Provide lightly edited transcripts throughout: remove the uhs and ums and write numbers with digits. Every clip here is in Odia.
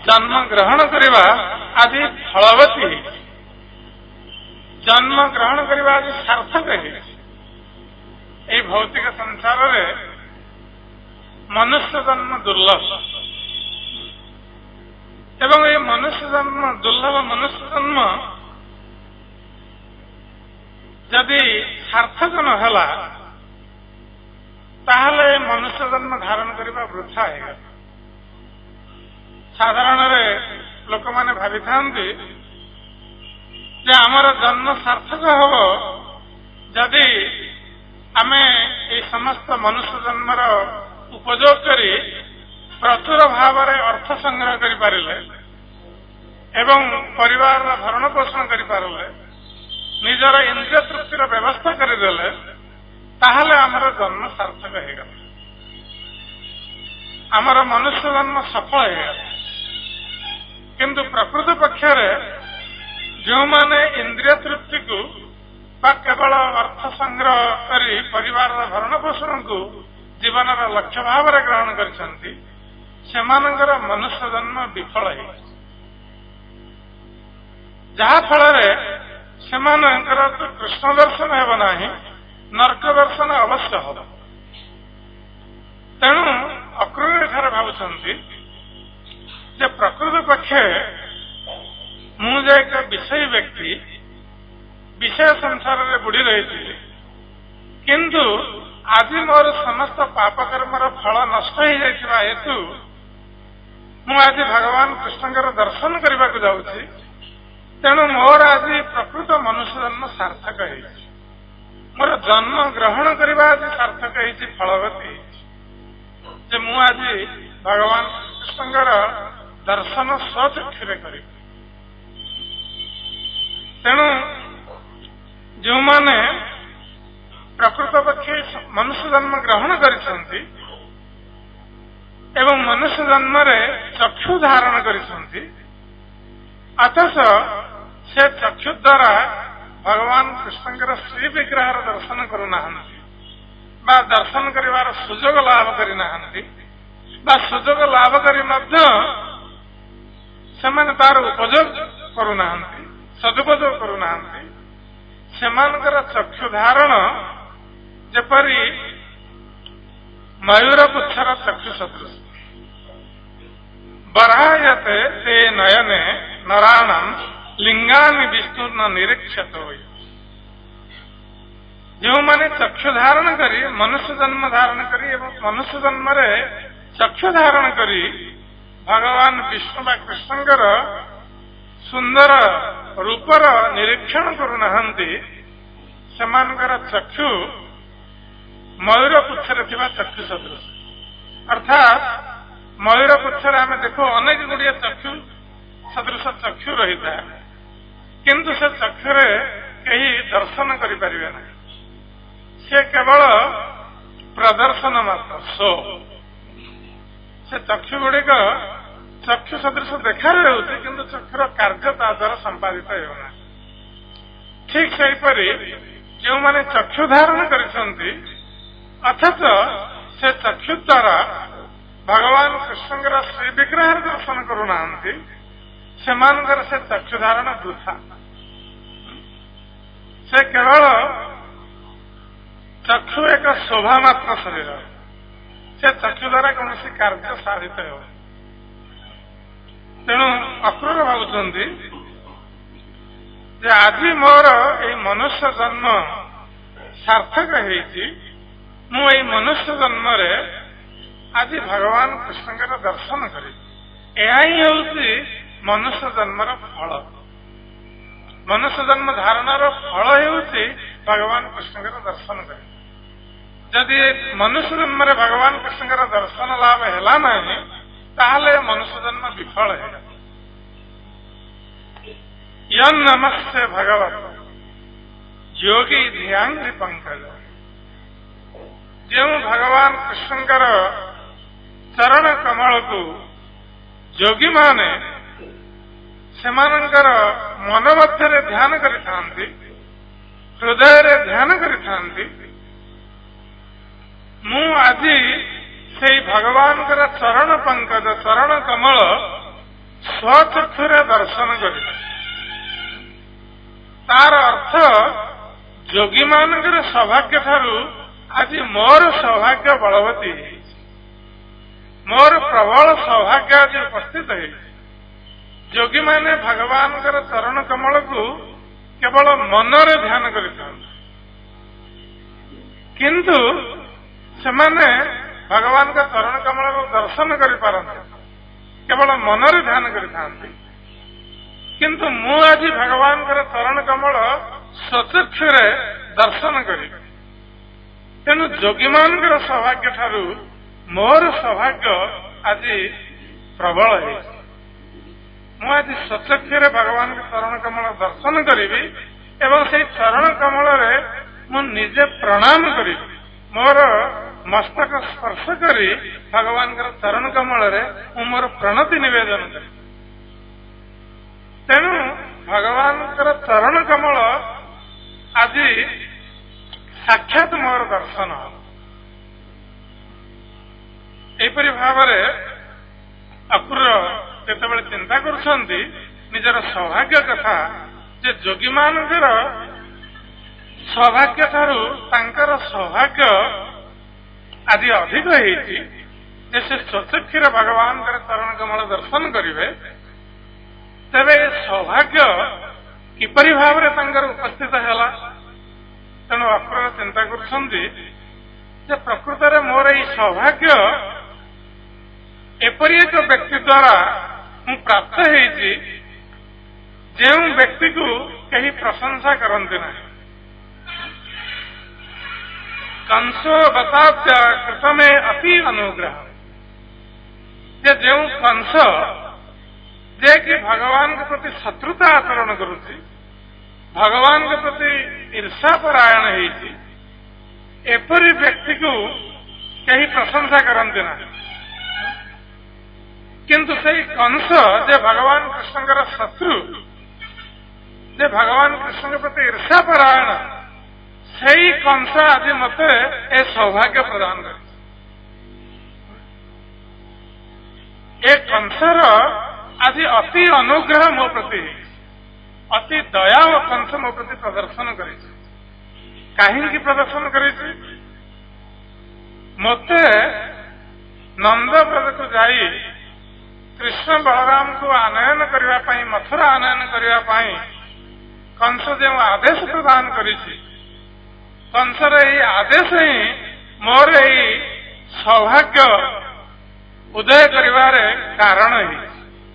जन्म ग्रहण करवा आज फलवती जन्म ग्रहण करवा आज सार्थक है। भौतिक संसार में मनुष्य जन्म दुर्लभ एवं ये मनुष्य जन्म दुर्लभ मनुष्य जन्म जदि सार्थक नहला ताहले मनुष्य जन्म धारण करने वृथा है। साधारण लोक मैंने भावी था आमर जन्म सार्थक हम जदि आमे ये समस्त मनुष्य जन्मर उपयोग करी प्रचुर भाव अर्थ संग्रह करें एवं परिवार भरण पोषण करें निजर इंद्रिय तृप्तिर व्यवस्था करदे ताहले आमर जन्म सार्थक हो आमर मनुष्य जन्म सफल हो। किंतु प्रकृत पक्षर जो माने इंद्रिय तृप्ति को केवल अर्थ संग्रह करी परिवार भरण पोषण को जीवन लक्ष्य भाव ग्रहण करछंती सेमानंकर मनुष्य जन्म विफल है। जहा फल सेमानंकर कृष्ण दर्शन हेब नाही नरक दर्शन अवश्य हम। तेणु अक्रूर एठारे भावुछंती जे प्रकृत पक्षे मुझे एक विषय व्यक्ति विषय संसार में बुड़ी रही थी किंतु आज मोर समस्त पाप कर्मर फल नष्ट हो जाइथिबा हेतु मु आज भगवान कृष्णकर दर्शन करने को जाऊँगी। तेणु मोर आज प्रकृत मनुष्य जन्म सार्थक है। मोर जन्म ग्रहण करने आज सार्थक है फलवती जे मु आज भगवान कृष्णकर दर्शन स्वचक्षुरे करी। तेणु जो माने प्रकृत पक्षे मनुष्य जन्म ग्रहण करिसंती एवं मनुष्य जन्म रे चक्षु धारण करिसंती अथच से चक्षु द्वारा भगवान कृष्णकर श्री विग्रह दर्शन करूना बा दर्शन करिवार सुजोग लाभ करिना बा सुजोग लाभ करी मध्य सेमाने तार उपयोग करूना सदुपयोग करूना सेमानकर चक्षु धारण जेपरी मयूर पुच्छर चक्षु सदृश बरायते ते नयने नराणम लिंगानि विष्णु न निरीक्षत हो। जो माने चक्षु धारण करी मनुष्य जन्म धारण करी एवं मनुष्य जन्म रे चक्षु धारण करी भगवान विष्णु बा कृष्णकर सुंदर रूपर निरीक्षण करूना सेमानकर चक्षु मयूर पुच्छरे थिबा चक्षु सदृश अर्थात मयूर पुच्छरे आम देखो अनेक गुड़िया चक्षु सदृश चक्षु रही था किंतु से चक्षुरे कहीं दर्शन करें ना से केवल प्रदर्शन मात्र शो से चक्षु गुड़िक चक्षु सदृश देखा रही किंतु चक्षुर कार्य ता द्वारा संपादित होना। ठीक सेपरी जो माने चक्षु धारण करिसंती अथच से चक्षु द्वारा भगवान कृष्णकर श्री विग्रह दर्शन करूना सेमानकर से चक्षु धारण वृथा से केवल चक्षु एक शोभा मात्र शरीर से चक्षु द्वारा कौन कार्य साधित हो। तेणु अक्रूर भावुंट आज मोर ये मनुष्य जन्म सार्थक हो मनुष्य जन्म रे आज भगवान कृष्णकर दर्शन करी यही हूँ मनुष्य जन्मर फल। मनुष्य जन्म धारणर फल हूँ भगवान कृष्णकर दर्शन करे। जदि मनुष्य जन्म रे भगवान कृष्णकर दर्शन लाभ है ना ताहले मनुष्य जन्म विफल है। यन् नमस्ते भगवत योगी ध्यांग्रि पंकज जो भगवान कृष्णकर चरण कमल को योगी माने सेमानंकर मन मध्य ध्यान करिथांती हृदय रे ध्यान करिथांती मु आज से भगवान चरण पंकज चरण कमल ସ୍ୱଚକ୍ଷୁରେ ଦର୍ଶନ କରିବା। ତାର ଅର୍ଥ ଯୋଗୀମାନଙ୍କର ସୌଭାଗ୍ୟ ଠାରୁ ଆଜି ମୋର ସୌଭାଗ୍ୟ ବଳବତୀ ହେଇଛି, ମୋର ପ୍ରବଳ ସୌଭାଗ୍ୟ ଆଜି ଉପସ୍ଥିତ ହେଇଛି। ଯୋଗୀମାନେ ଭଗବାନଙ୍କର ଚରଣ କମଳକୁ କେବଳ ମନରେ ଧ୍ୟାନ କରିଥାନ୍ତି, କିନ୍ତୁ ସେମାନେ ଭଗବାନଙ୍କ ଚରଣ କମଳକୁ ଦର୍ଶନ କରିପାରନ୍ତି, କେବଳ ମନରେ ଧ୍ୟାନ କରିଥାନ୍ତି। କିନ୍ତୁ ମୁଁ ଆଜି ଭଗବାନଙ୍କର ଚରଣ କମଳ ସ୍ୱଚକ୍ଷୁରେ ଦର୍ଶନ କରିବି। ତେଣୁ ଯୋଗୀମାନଙ୍କର ସୌଭାଗ୍ୟ ଠାରୁ ମୋର ସୌଭାଗ୍ୟ ଆଜି ପ୍ରବଳ ହେଇଛି। ମୁଁ ଆଜି ସ୍ୱଚକ୍ଷୁରେ ଭଗବାନଙ୍କ ଚରଣ କମଳ ଦର୍ଶନ କରିବି ଏବଂ ସେଇ ଚରଣ କମଳରେ ମୁଁ ନିଜେ ପ୍ରଣାମ କରିବି, ମୋର ମସ୍ତକ ସ୍ପର୍ଶ କରି ଭଗବାନଙ୍କର ଚରଣ କମଳରେ ମୁଁ ମୋର ପ୍ରଣତି ନିବେଦନ କରିବି। ତେଣୁ ଭଗବାନଙ୍କର ଚରଣ କମଳ ଆଜି ସାକ୍ଷାତ ମୋର ଦର୍ଶନ ହେବ। ଏହିପରି ଭାବରେ ଅକ୍ରୁର ଯେତେବେଳେ ଚିନ୍ତା କରୁଛନ୍ତି ନିଜର ସୌଭାଗ୍ୟ କଥା, ଯେ ଯୋଗୀମାନଙ୍କର ସୌଭାଗ୍ୟ ଠାରୁ ତାଙ୍କର ସୌଭାଗ୍ୟ ଆଜି ଅଧିକ ହେଇଛି, ଯେ ସେ ସ୍ୱଚକ୍ଷୁରେ ଭଗବାନଙ୍କର ଚରଣ କମଳ ଦର୍ଶନ କରିବେ, ତେବେ ଏ ସୌଭାଗ୍ୟ କିପରି ଭାବରେ ତାଙ୍କର ଉପସ୍ଥିତ ହେଲା? ତେଣୁ ଅକ୍ରୁର ଚିନ୍ତା କରୁଛନ୍ତି ଯେ ପ୍ରକୃତରେ ମୋର ଏଇ ସୌଭାଗ୍ୟ ଏପରି ଏକ ବ୍ୟକ୍ତି ଦ୍ୱାରା ମୁଁ ପ୍ରାପ୍ତ ହେଇଛି ଯେଉଁ ବ୍ୟକ୍ତିକୁ କେହି ପ୍ରଶଂସା କରନ୍ତି ନାହିଁ। କଂସୋ ବତାବ୍ୟ କୃତମେ ଅତି ଅନୁଗ୍ରହ, ଯେ ଯେଉଁ କଂସ ଯେ କି ଭଗବାନଙ୍କ ପ୍ରତି ଶତ୍ରୁତା ଆଚରଣ କରୁଛି, ଭଗବାନଙ୍କ ପ୍ରତି ଈର୍ଷାପରାୟଣ ହେଇଛି, ଏପରି ବ୍ୟକ୍ତିକୁ କେହି ପ୍ରଶଂସା କରନ୍ତି ନାହିଁ। କିନ୍ତୁ ସେଇ କଂସ ଯେ ଭଗବାନ କୃଷ୍ଣଙ୍କର ଶତ୍ରୁ, ଯେ ଭଗବାନ କୃଷ୍ଣଙ୍କ ପ୍ରତି ଈର୍ଷାପରାୟଣ, ସେଇ କଂସ ଆଜି ମତେ ଏ ସୌଭାଗ୍ୟ ପ୍ରଦାନ କରିଛି। ଏ କଂସର ଆଜି ଅତି ଅନୁଗ୍ରହ ମୋ ପ୍ରତି ହେଇଛି, ଅତି ଦୟା ଓ କଂସ ମୋ ପ୍ରତି ପ୍ରଦର୍ଶନ କରିଛି। କାହିଁକି ପ୍ରଦର୍ଶନ କରିଛି? ମୋତେ ନନ୍ଦବ୍ରଜକୁ ଯାଇ କୃଷ୍ଣ ବଳରାମଙ୍କୁ ଆନୟନ କରିବା ପାଇଁ, ମଥୁରା ଆନୟନ କରିବା ପାଇଁ କଂସ ଯେଉଁ ଆଦେଶ ପ୍ରଦାନ କରିଛି, କଂସର ଏହି ଆଦେଶ ହିଁ ମୋର ଏହି ସୌଭାଗ୍ୟ ଉଦୟ କରିବାରେ କାରଣ ହେଇଛି।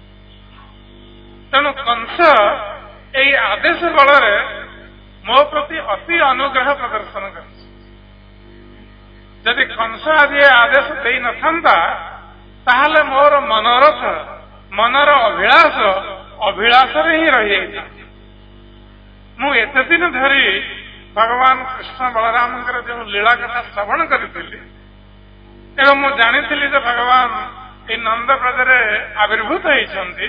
ତେଣୁ କଂସ ଏହି ଆଦେଶ ବଳରେ ମୋ ପ୍ରତି ଅତି ଅନୁଗ୍ରହ ପ୍ରଦର୍ଶନ କରିଛି। ଯଦି କଂସ ଆଜି ଏ ଆଦେଶ ଦେଇନଥାନ୍ତା, ତାହେଲେ ମୋର ମନୋରଥ, ମନର ଅଭିଳାଷରେ ହିଁ ରହିଯାଇଥାନ୍ତା। ମୁଁ ଏତେ ଦିନ ଧରି ଭଗବାନ କୃଷ୍ଣ ବଳରାମଙ୍କର ଯେଉଁ ଲୀଳା କଥା ଶ୍ରବଣ କରିଥିଲି ଏବଂ ମୁଁ ଜାଣିଥିଲି ଯେ ଭଗବାନ ଏହି ନନ୍ଦବ୍ରଜରେ ଆବିର୍ଭୂତ ହେଇଛନ୍ତି,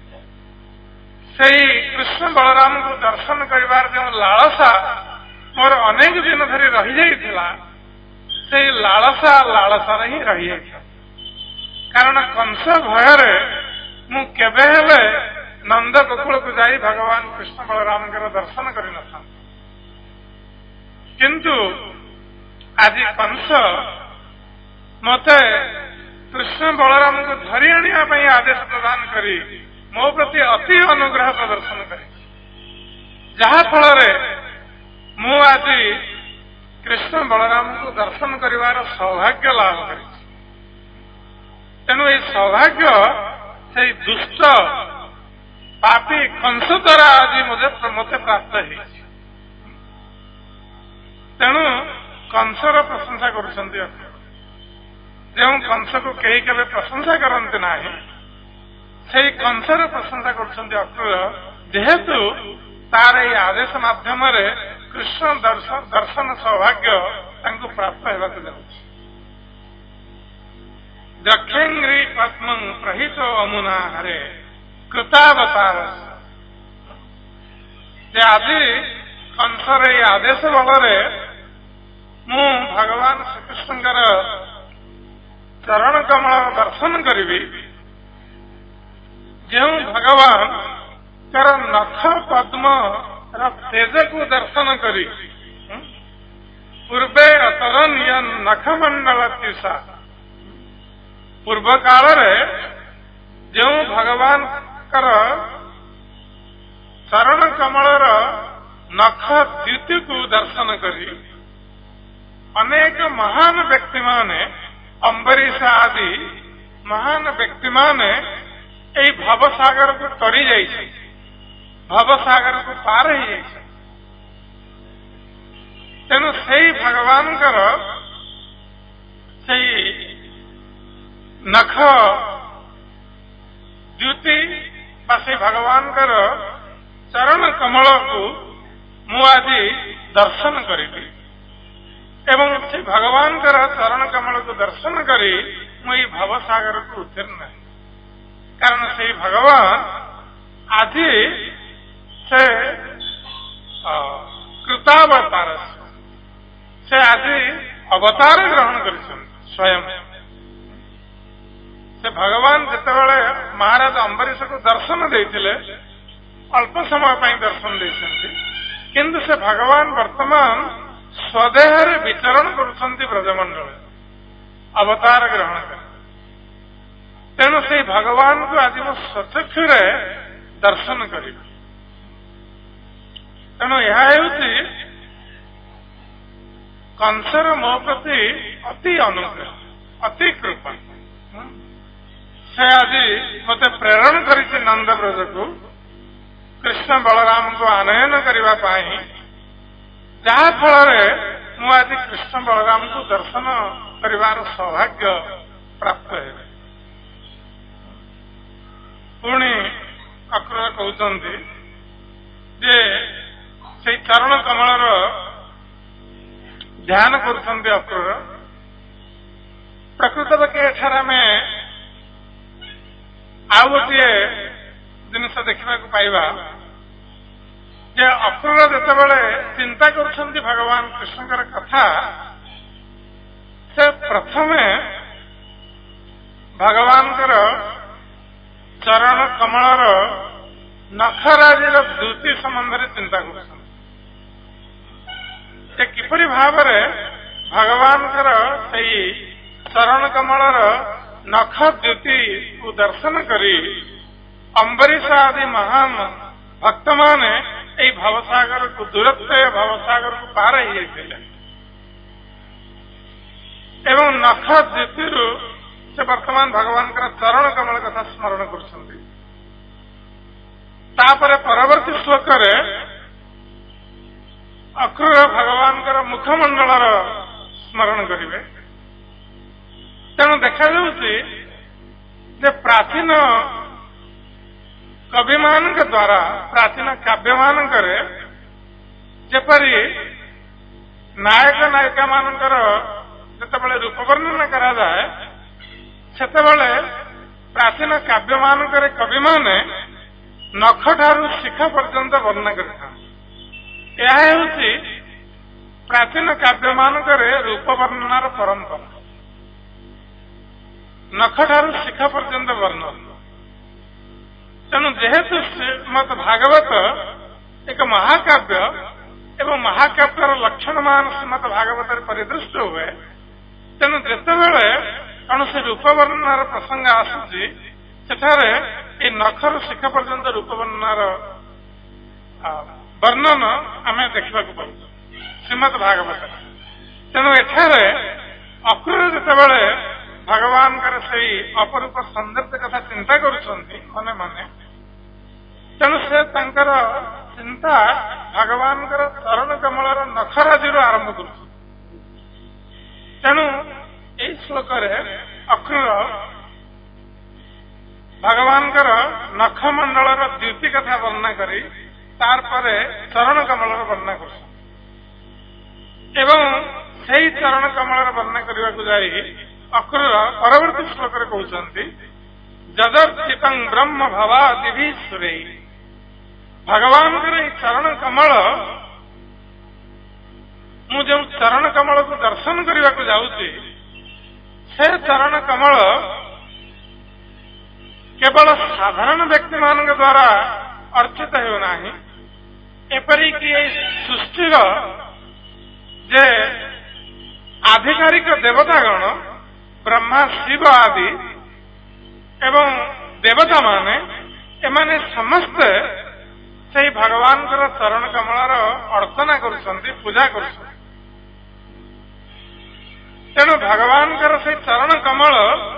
ସେଇ କୃଷ୍ଣ ବଳରାମଙ୍କୁ ଦର୍ଶନ କରିବାର ଯେଉଁ ଲାଳସା ମୋର ଅନେକ ଦିନ ଧରି ରହିଯାଇଥିଲା, ସେଇ ଲାଳସାରେ ହିଁ ରହିଯାଇଥିଲା। କାରଣ କଂସ ଭୟରେ ମୁଁ କେବେ ହେଲେ ନନ୍ଦ ଗୋକୁଳକୁ ଯାଇ ଭଗବାନ କୃଷ୍ଣ ବଳରାମଙ୍କର ଦର୍ଶନ କରିନଥାନ୍ତି। କିନ୍ତୁ ଆଜି କଂସ ମତେ କୃଷ୍ଣ ବଳରାମଙ୍କୁ ଧରି ଆଣିବା ପାଇଁ ଆଦେଶ ପ୍ରଦାନ କରି ମୋ ପ୍ରତି ଅତି ଅନୁଗ୍ରହ ପ୍ରଦର୍ଶନ କରିଛି, ଯାହା ଫଳରେ ମୁଁ ଆଜି କୃଷ୍ଣ ବଳରାମଙ୍କୁ ଦର୍ଶନ କରିବାର ସୌଭାଗ୍ୟ ଲାଭ କରିଛି। ତେଣୁ ଏହି ସୌଭାଗ୍ୟ ସେଇ ଦୁଷ୍ଟ ପାପୀ କଂସ ଦ୍ୱାରା ଆଜି ମୋତେ ପ୍ରାପ୍ତ ହେଇଛି। ତେଣୁ କଂସର ପ୍ରଶଂସା କରୁଛନ୍ତି। ଯେଉଁ କଂସକୁ କେହି କେବେ ପ୍ରଶଂସା କରନ୍ତି ନାହିଁ, ସେଇ କଂସର ପ୍ରଶଂସା କରୁଛନ୍ତି ଅକ୍ରୁର, ଯେହେତୁ ତାର ଏହି ଆଦେଶ ମାଧ୍ୟମରେ କୃଷ୍ଣ ଦର୍ଶନ ସୌଭାଗ୍ୟ ତାଙ୍କୁ ପ୍ରାପ୍ତ ହେବାକୁ ଯାଉଛି। ଦକ୍ଷେଙ୍ଗ୍ରି ପଦ୍ମଂ ପ୍ରହିତ ଅମୁନା ହରେ କୃତାବତାର, ଯେ ଆଜି କଂସର ଏହି ଆଦେଶ ବଳରେ ମୁଁ ଭଗବାନ ଶ୍ରୀକୃଷ୍ଣଙ୍କର ଚରଣ କମଳ ଦର୍ଶନ କରିବି, ଯେଉଁ ଭଗବାନଙ୍କର ନଖ ପଦ୍ମର ତେଜକୁ ଦର୍ଶନ କରି ପୂର୍ବେ ଅତରଣୀୟ ନଖମଣ୍ଡଳ ତିଷା, ପୂର୍ବ କାଳରେ ଯେଉଁ ଭଗବାନଙ୍କର ଚରଣ କମଳର ନଖ ଦ୍ୟୁତିକୁ ଦର୍ଶନ କରି ଅନେକ ମହାନ ବ୍ୟକ୍ତିମାନେ, ଅମ୍ବରୀଶ ଆଦି ମହାନ ବ୍ୟକ୍ତିମାନେ ଏଇ ଭବସାଗରକୁ ତରି ଯାଇଛନ୍ତି, ଭବସାଗରକୁ ପାର ହେଇଯାଇଛନ୍ତି। ତେଣୁ ସେଇ ଭଗବାନଙ୍କର ସେଇ ନଖ ଦ୍ୟୁତି ବା ସେଇ ଭଗବାନଙ୍କର ଚରଣ କମଳକୁ ମୁଁ ଆଜି ଦର୍ଶନ କରିବି ଏବଂ ସେ ଭଗବାନଙ୍କର ଚରଣ କମଳକୁ ଦର୍ଶନ କରି ମୁଁ ଏଇ ଭବସାଗରକୁ ଉତ୍ତୀର୍ଣ୍ଣ ହେବି। କାରଣ ସେଇ ଭଗବାନ ଆଜି ସେ କୃତାବତାର, ସେ ଆଜି ଅବତାର ଗ୍ରହଣ କରିଛନ୍ତି ସ୍ୱୟଂ। ସେ ଭଗବାନ ଯେତେବେଳେ ମହାରାଜ ଅମ୍ବରୀଶକୁ ଦର୍ଶନ ଦେଇଥିଲେ, ଅଳ୍ପ ସମୟ ପାଇଁ ଦର୍ଶନ ଦେଇଛନ୍ତି, କିନ୍ତୁ ସେ ଭଗବାନ ବର୍ତ୍ତମାନ ସ୍ୱଦେହରେ ବିଚରଣ କରୁଛନ୍ତି ବ୍ରଜମଣ୍ଡଳରେ, ଅବତାର ଗ୍ରହଣ କରି। ତେଣୁ ସେଇ ଭଗବାନଙ୍କୁ ଆଜି ମୁଁ ସ୍ୱଚକ୍ଷୁରେ ଦର୍ଶନ କରିବି। ତେଣୁ ଏହା ହେଉଛି କଂସର ମୋ ପ୍ରତି ଅତି ଅନୁଗ୍ରହ, ଅତି କୃପା। ସେ ଆଜି ମୋତେ ପ୍ରେରଣ କରିଛି ନନ୍ଦବ୍ରଜକୁ କୃଷ୍ଣ ବଳରାମଙ୍କୁ ଆନୟନ କରିବା ପାଇଁ, ଯାହା ଫଳରେ ମୁଁ ଆଜି କୃଷ୍ଣ ବଳରାମଙ୍କୁ ଦର୍ଶନ କରିବାର ସୌଭାଗ୍ୟ ପ୍ରାପ୍ତ ହେବି। ପୁଣି ଅକ୍ରୂର କହୁଛନ୍ତି ଯେ ସେଇ ଚରଣ କମଳର ଧ୍ୟାନ କରୁଛନ୍ତି ଅକ୍ରୂର। ପ୍ରକୃତ ପକ୍ଷେ ଏଠାରେ ଆମେ ଆଉ ଗୋଟିଏ ଜିନିଷ ଦେଖିବାକୁ ପାଇବା ଯେ ଅକ୍ରୂର ଯେତେବେଳେ ଚିନ୍ତା କରୁଛନ୍ତି ଭଗବାନ କୃଷ୍ଣଙ୍କର କଥା, ସେ ପ୍ରଥମେ ଭଗବାନଙ୍କର ଚରଣ କମଳର ନଖରାଜିର ଦ୍ୟୁତି ସମ୍ବନ୍ଧରେ ଚିନ୍ତା କରୁଛନ୍ତି। ସେ କିପରି ଭାବରେ ଭଗବାନଙ୍କର ସେଇ ଚରଣ କମଳର ନଖ ଦ୍ୟୁତିକୁ ଦର୍ଶନ କରି ଅମ୍ବରୀଶ ଆଦି ମହାନ ଭକ୍ତମାନେ ଏଇ ଭବସାଗରକୁ, ଦୂରତ୍ୱ ଭବସାଗରକୁ ପାର ହେଇଯାଇଥିଲେ ଏବଂ ନଖ ଦ୍ୟୁତିରୁ ସେ ବର୍ତ୍ତମାନ ଭଗବାନଙ୍କର ଚରଣ କମଳ କଥା ସ୍ମରଣ କରୁଛନ୍ତି। ତାପରେ ପରବର୍ତ୍ତୀ ଶ୍ଲୋକରେ ଅକ୍ରୂର ଭଗବାନଙ୍କର ମୁଖମଣ୍ଡଳର ସ୍ମରଣ କରିବେ। ତେଣୁ ଦେଖାଯାଉଛି ଯେ ପ୍ରାଚୀନ କବିମାନଙ୍କ ଦ୍ୱାରା, ପ୍ରାଚୀନ କାବ୍ୟମାନଙ୍କରେ ଯେପରି ନାୟକ ନାୟିକା ମାନଙ୍କର ଯେତେବେଳେ ରୂପ ବର୍ଣ୍ଣନା କରାଯାଏ, ସେତେବେଳେ ପ୍ରାଚୀନ କାବ୍ୟମାନଙ୍କରେ କବିମାନେ ନଖଠାରୁ ଶିଖ ପର୍ଯ୍ୟନ୍ତ ବର୍ଣ୍ଣନା କରିଥାନ୍ତି। ଏହା ହେଉଛି ପ୍ରାଚୀନ କାବ୍ୟମାନଙ୍କରେ ରୂପ ବର୍ଣ୍ଣନାର ପରମ୍ପରା, ନଖଠାରୁ ଶିଖ ପର୍ଯ୍ୟନ୍ତ ବର୍ଣ୍ଣନା। ତେଣୁ ଯେହେତୁ ଶ୍ରୀମଦ ଭାଗବତ ଏକ ମହାକାବ୍ୟ ଏବଂ ମହାକାବ୍ୟର ଲକ୍ଷଣମାନ ଶ୍ରୀମଦ ଭାଗବତରେ ପରିଦୃଷ୍ଟ ହୁଏ, ତେଣୁ ଯେତେବେଳେ କୌଣସି ରୂପ ବର୍ଣ୍ଣନାର ପ୍ରସଙ୍ଗ ଆସୁଛି, ସେଠାରେ ଏହି ନଖରୁ ଶିଖ ପର୍ଯ୍ୟନ୍ତ ରୂପ ବର୍ଣ୍ଣନାର ବର୍ଣ୍ଣନ ଆମେ ଦେଖିବାକୁ ପାଉଛୁ ଶ୍ରୀମଦ ଭାଗବତରେ। ତେଣୁ ଏଠାରେ ଅକ୍ରୂର ଯେତେବେଳେ ଭଗବାନଙ୍କର ସେଇ ଅପରୂପ ସୌନ୍ଦର୍ଯ୍ୟ କଥା ଚିନ୍ତା କରୁଛନ୍ତି ମନେ ମନେ, ତେଣୁ ସେ ତାଙ୍କର ଚିନ୍ତା ଭଗବାନଙ୍କର ଚରଣ କମଳର ନଖରାଜିରୁ ଆରମ୍ଭ କରୁଛନ୍ତି। ତେଣୁ ଏହି ଶ୍ଲୋକରେ ଅକ୍ରୂର ଭଗବାନଙ୍କର ନଖମଣ୍ଡଳର ଦ୍ୟୁତି କଥା ବର୍ଣ୍ଣନା କରି ତାପରେ ଚରଣ କମଳର ବର୍ଣ୍ଣନା କରୁଛନ୍ତି ଏବଂ ସେହି ଚରଣ କମଳର ବର୍ଣ୍ଣନା କରିବାକୁ ଯାଇ ଅକ୍ରୂର ପରବର୍ତ୍ତୀ ଶ୍ଲୋକରେ କହୁଛନ୍ତି, ଯଦର୍ଚିତଂ ବ୍ରହ୍ମ ଭବାଦିଭି ସୁରେଇ। ଭଗବାନଙ୍କର ଏହି ଚରଣ କମଳ, ମୁଁ ଯେଉଁ ଚରଣ କମଳକୁ ଦର୍ଶନ କରିବାକୁ ଯାଉଛି, ସେ ଚରଣ କମଳ केवल साधारण व्यक्ति मान द्वारा अर्चित होना एपरिक सृष्टिर जे आधिकारिक देवतागण ब्रह्मा शिव आदि एवं देवता माने एमाने समस्ते से भगवान चरण कमल अर्चना करुछंती पूजा करुछंती तेणु भगवान से चरण कमल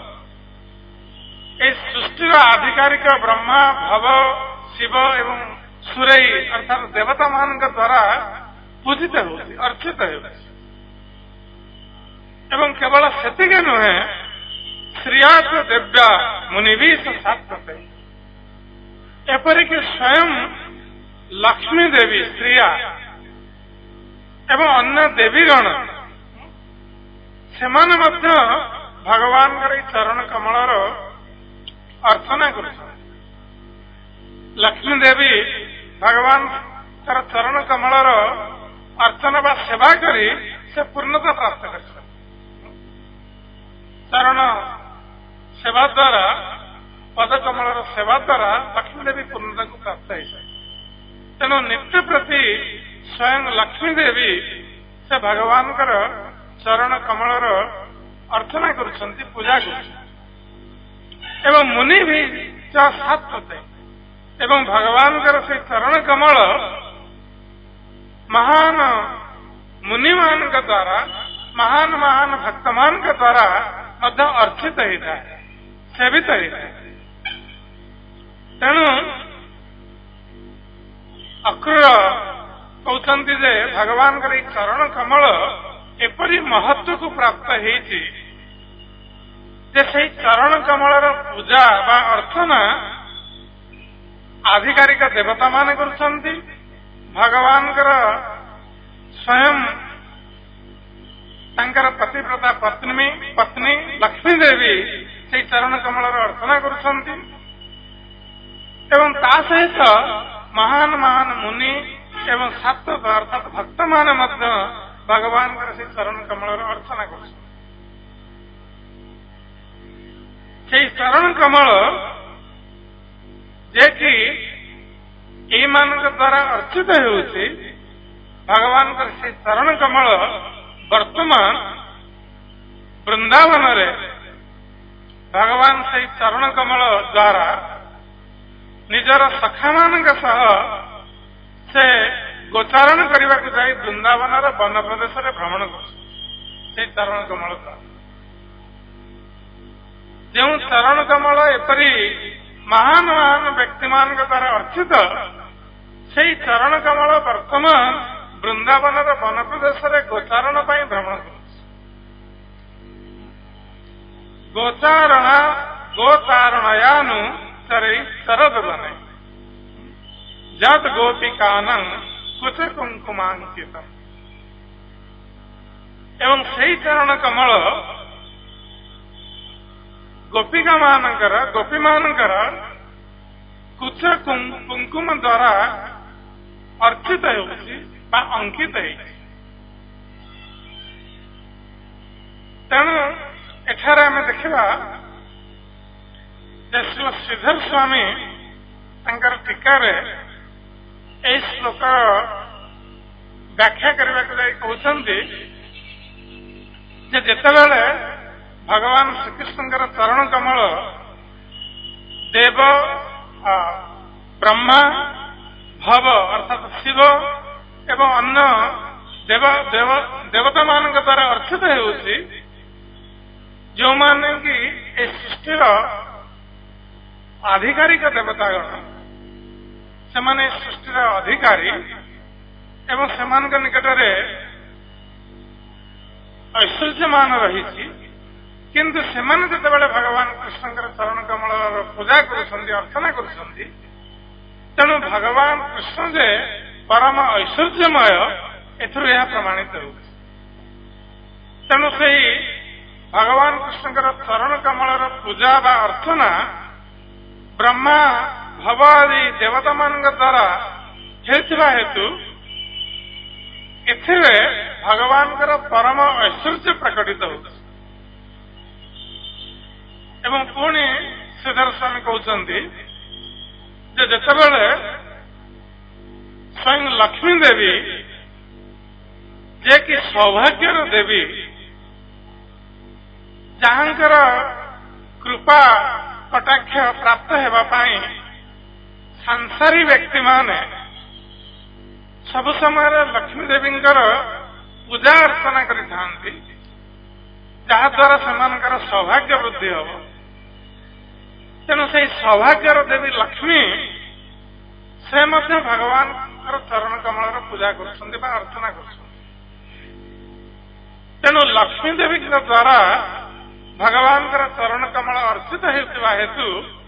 ए सृष्टिर आधिकारिक ब्रह्मा भव शिव एवं सुरई अर्थात देवता मान द्वारा पूजित हो अर्चित हो एवं केवल सेतिके नुहे श्रियास देव्या मुनिवीश सात्वते एपरिक स्वयं लक्ष्मी देवी श्रिया एवं अन्य देवीगण सेमाने मध्य भगवान चरण कमल अर्चना कर लक्ष्मी देवी भगवान चरण कमल अर्चना बा सेवा करी से पूर्णता प्राप्त कर चरण सेवा द्वारा पदकमल सेवा द्वारा लक्ष्मी देवी पूर्णता को प्राप्त हो तेणु नित्य प्रति स्वयं लक्ष्मी देवी से भगवान चरण कमल अर्चना करुछंती पूजा एवं मुनि भी सात्वते एवं भगवान से चरण कमल महान मुनि मान द्वारा महान महान भक्त मान द्वारा मध्य अर्चित होता है सेवित होता है तेणु अक्रूर कहते जे भगवान चरण कमल एपरी महत्व को प्राप्त होती चरण कमल पूजा बा अर्चना आधिकारिक देवता मान करुछंती भगवान स्वयं तांकर पतिव्रता पत्नी लक्ष्मी देवी से चरण कमल अर्चना करुछंती एवं ता सहित महान महान मुनि एवं सात्वत अर्थात भक्त मान मध्य भगवान से चरण कमल अर्चना कर चरण कमल जे कि मान द्वारा अर्चित होउछि भगवान से चरण कमल वर्तमान वृंदावन रे भगवान से चरण कमल द्वारा निजर सखा मान से गोचारण करने को जाई वृंदावन वन प्रदेश में भ्रमण कर चरण कमल द्वारा जो चरण कमल एपरी महान महान व्यक्ति मान द्वारा अर्चित से चरण कमल वर्तमान वृंदावन वन प्रदेश में गोचारण भ्रमण कर गोचारणयानु शरद बने जद गोपिकानंग कुछ कुंकुमांकित एवं सही चरण कमल गोपिका मानकर गोपी मानकर कुछ कुंकुम द्वारा अर्चित अंकित तेणु एठार आम देखा श्रीधर स्वामी टीकार श्लोक व्याख्या करने कहते जितेबाला भगवान श्रीकृष्ण चरण कमल देव ब्रह्मा भव अर्थात शिव एवं अन्य देवता मान द्वारा अर्चित होउछि जो माने कि सृष्टिर आधिकारिक देवतागण से सृष्टिर अधिकारी एवं सेमान निकट में ऐश्वर्यमान रही किंतु सेमाने जितेबाला भगवान कृष्ण चरण कमल पूजा अर्चना करुछंती तेणु भगवान कृष्ण जे परम ऐश्वर्यमय एथुर यह प्रमाणित हो तेणु से भगवान कृष्ण चरण कमल पूजा बा अर्चना ब्रह्मा भव आदि देवता मान द्वारा हेतु एथिरे भगवान परम ऐश्वर्य प्रकटित हो एवं पुणी ଶ୍ରୀଧର ସ୍ୱାମୀ କହୁଛନ୍ତି ଯେ ଯେତେବେଳେ ସ୍ୱୟଂ ଲକ୍ଷ୍ମୀ ଦେବୀ ଯେ କି ସୌଭାଗ୍ୟର ଦେବୀ, ଯାହାଙ୍କର କୃପା କଟାକ୍ଷ ପ୍ରାପ୍ତ ହେବା ପାଇଁ ସଂସାରୀ ବ୍ୟକ୍ତିମାନେ ସବୁ ସମୟରେ ଲକ୍ଷ୍ମୀ ଦେବୀଙ୍କର ପୂଜା ଅର୍ଚ୍ଚନା କରିଥାନ୍ତି, ଯାହାଦ୍ୱାରା ସେମାନଙ୍କର ସୌଭାଗ୍ୟ ବୃଦ୍ଧି ହେବ। ତେଣୁ ସେହି ସୌଭାଗ୍ୟର ଦେବୀ ଲକ୍ଷ୍ମୀ ସେ ମଧ୍ୟ ଭଗବାନଙ୍କର ଚରଣ କମଳର ପୂଜା କରୁଛନ୍ତି ବା ଅର୍ଚ୍ଚନା କରୁଛନ୍ତି। ତେଣୁ ଲକ୍ଷ୍ମୀ ଦେବୀଙ୍କ ଦ୍ୱାରା ଭଗବାନଙ୍କର ଚରଣ କମଳ ଅର୍ଚ୍ଚିତ ହେଉଥିବା ହେତୁ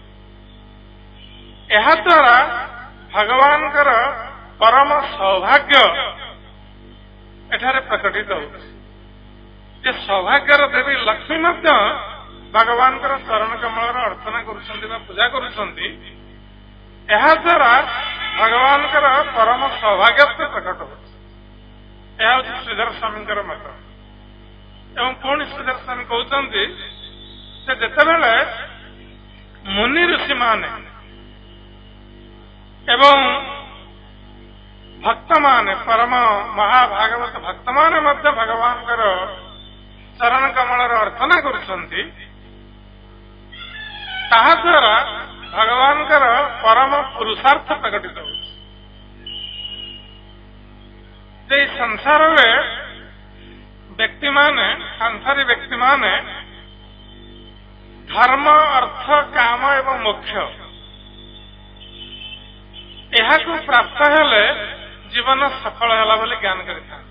ଏହାଦ୍ୱାରା ଭଗବାନଙ୍କର ପରମ ସୌଭାଗ୍ୟ ଏଠାରେ ପ୍ରକଟିତ ହେଉଛି ଯେ ସୌଭାଗ୍ୟର ଦେବୀ ଲକ୍ଷ୍ମୀ ମଧ୍ୟ ଭଗବାନଙ୍କର ଚରଣ କମଳର ଅର୍ଚ୍ଚନା କରୁଛନ୍ତି ବା ପୂଜା କରୁଛନ୍ତି। ଏହାଦ୍ୱାରା ଭଗବାନଙ୍କର ପରମ ସୌଭାଗ୍ୟତ୍ୱ ପ୍ରକଟ ହେଉଛି। ଏହା ହେଉଛି ଶ୍ରୀଧର ସ୍ୱାମୀଙ୍କର ମତ। ଏବଂ ପୁଣି ଶ୍ରୀଧର ସ୍ୱାମୀ କହୁଛନ୍ତି ଯେ ଯେତେବେଳେ ମୁନି ଋଷିମାନେ ଏବଂ ଭକ୍ତମାନେ, ପରମ ମହାଭାଗବତ ଭକ୍ତମାନେ ମଧ୍ୟ ଭଗବାନଙ୍କର ଚରଣ କମଳର ଅର୍ଚ୍ଚନା କରୁଛନ୍ତି, ତାହାଦ୍ୱାରା ଭଗବାନଙ୍କର ପରମ ପୁରୁଷାର୍ଥ ପ୍ରକଟିତ ହେଉଛି। ଯେ ସଂସାରରେ ବ୍ୟକ୍ତିମାନେ, ସଂସାରୀ ବ୍ୟକ୍ତିମାନେ ଧର୍ମ, ଅର୍ଥ, କାମ ଏବଂ ମୋକ୍ଷ ଏହାକୁ ପ୍ରାପ୍ତ ହେଲେ ଜୀବନ ସଫଳ ହେଲା ବୋଲି ଜ୍ଞାନ କରିଥାନ୍ତି।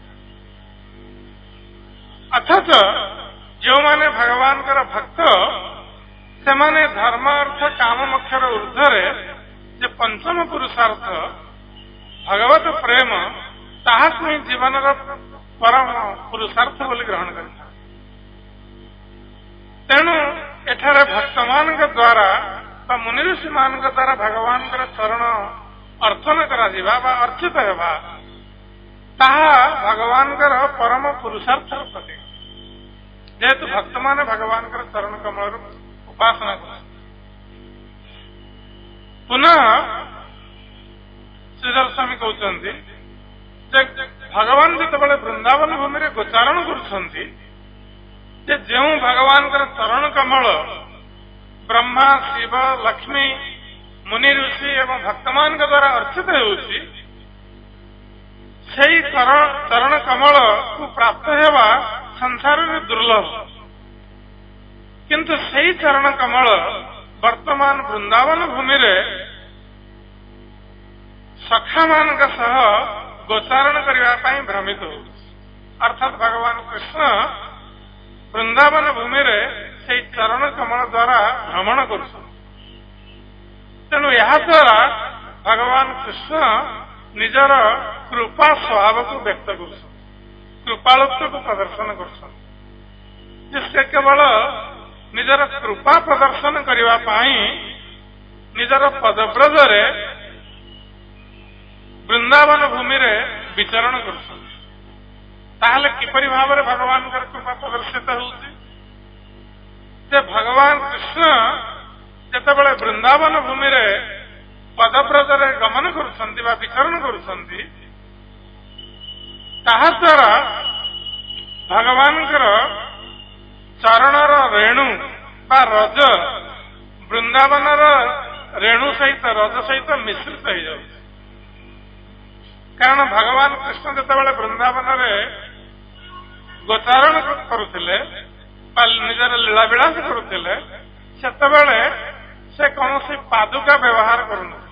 ଅଥଚ ଯେଉଁମାନେ ଭଗବାନଙ୍କର ଭକ୍ତ, ସେମାନେ ଧର୍ମ, ଅର୍ଥ, କାମ, ମୋକ୍ଷର ଊର୍ଦ୍ଧ୍ୱରେ ଯେ ପଞ୍ଚମ ପୁରୁଷାର୍ଥ ଭଗବତ ପ୍ରେମ, ତାହାକୁ ହିଁ ଜୀବନର ପରମ ପୁରୁଷାର୍ଥ ବୋଲି ଗ୍ରହଣ କରିଥାନ୍ତି। ତେଣୁ ଏଠାରେ ଭକ୍ତମାନଙ୍କ ଦ୍ୱାରା ବା ମୁନି ଋଷିମାନଙ୍କ ଦ୍ୱାରା ଭଗବାନଙ୍କର ଚରଣ ଅର୍ଚ୍ଚନା କରାଯିବା ବା ଅର୍ଚ୍ଚିତ ହେବା, ତାହା ଭଗବାନଙ୍କର ପରମ ପୁରୁଷାର୍ଥର ପ୍ରତୀକ। ଯେହେତୁ ଭକ୍ତମାନେ ଭଗବାନଙ୍କର ଚରଣ କମଳର ଉପାସନା କରନ୍ତି। ପୁନଃ ଶ୍ରୀଧର ସ୍ୱାମୀ କହୁଛନ୍ତି ଯେ ଭଗବାନ ଯେତେବେଳେ ବୃନ୍ଦାବନ ଭୂମିରେ ଗୋଚାରଣ କରୁଛନ୍ତି, ଯେ ଯେଉଁ ଭଗବାନଙ୍କର ଚରଣ କମଳ ବ୍ରହ୍ମା, ଶିବ, ଲକ୍ଷ୍ମୀ, ମୁନି ଋଷି ଏବଂ ଭକ୍ତମାନଙ୍କ ଦ୍ୱାରା ଅର୍ଚ୍ଚିତ ହେଉଛି, ସେହି ଚରଣ କମଳକୁ ପ୍ରାପ୍ତ ହେବା ସଂସାରରେ ଦୁର୍ଲଭ। କିନ୍ତୁ ସେହି ଚରଣ କମଳ ବର୍ତ୍ତମାନ ବୃନ୍ଦାବନ ଭୂମିରେ ସଖାମାନଙ୍କ ସହ ଗୋଚାରଣ କରିବା ପାଇଁ ଭ୍ରମିତ ହେଉଛି। ଅର୍ଥାତ୍ ଭଗବାନ କୃଷ୍ଣ ବୃନ୍ଦାବନ ଭୂମିରେ ସେହି ଚରଣ କମଳ ଦ୍ୱାରା ଭ୍ରମଣ କରୁଛନ୍ତି। ତେଣୁ ଏହାଦ୍ୱାରା ଭଗବାନ କୃଷ୍ଣ ନିଜର କୃପା ସ୍ୱଭାବକୁ ବ୍ୟକ୍ତ କରୁଛନ୍ତି, କୃପାଳୁତ୍ୱକୁ ପ୍ରଦର୍ଶନ କରୁଛନ୍ତି। ଯେ ସେ କେବଳ ନିଜର କୃପା ପ୍ରଦର୍ଶନ କରିବା ପାଇଁ ନିଜର ପଦବ୍ରଜରେ ବୃନ୍ଦାବନ ଭୂମିରେ ବିଚରଣ କରୁଛନ୍ତି। ତାହେଲେ କିପରି ଭାବରେ ଭଗବାନଙ୍କର କୃପା ପ୍ରଦର୍ଶିତ ହେଉଛି? ଯେ ଭଗବାନ କୃଷ୍ଣ ଯେତେବେଳେ ବୃନ୍ଦାବନ ଭୂମିରେ ପଦବ୍ରଜରେ ଗମନ କରୁଛନ୍ତି ବା ବିଚରଣ କରୁଛନ୍ତି, ତାହାଦ୍ୱାରା ଭଗବାନଙ୍କର ଚରଣର ରେଣୁ ବା ରଜ ବୃନ୍ଦାବନର ରେଣୁ ସହିତ, ରଜ ସହିତ ମିଶ୍ରିତ ହେଇଯାଉଛି। କାରଣ ଭଗବାନ କୃଷ୍ଣ ଯେତେବେଳେ ବୃନ୍ଦାବନରେ ଗୋଚାରଣ କରୁଥିଲେ ବା ନିଜର ଲୀଳାବିଳାସ କରୁଥିଲେ, ସେତେବେଳେ ସେ କୌଣସି ପାଦୁକା ବ୍ୟବହାର କରୁନଥିଲେ,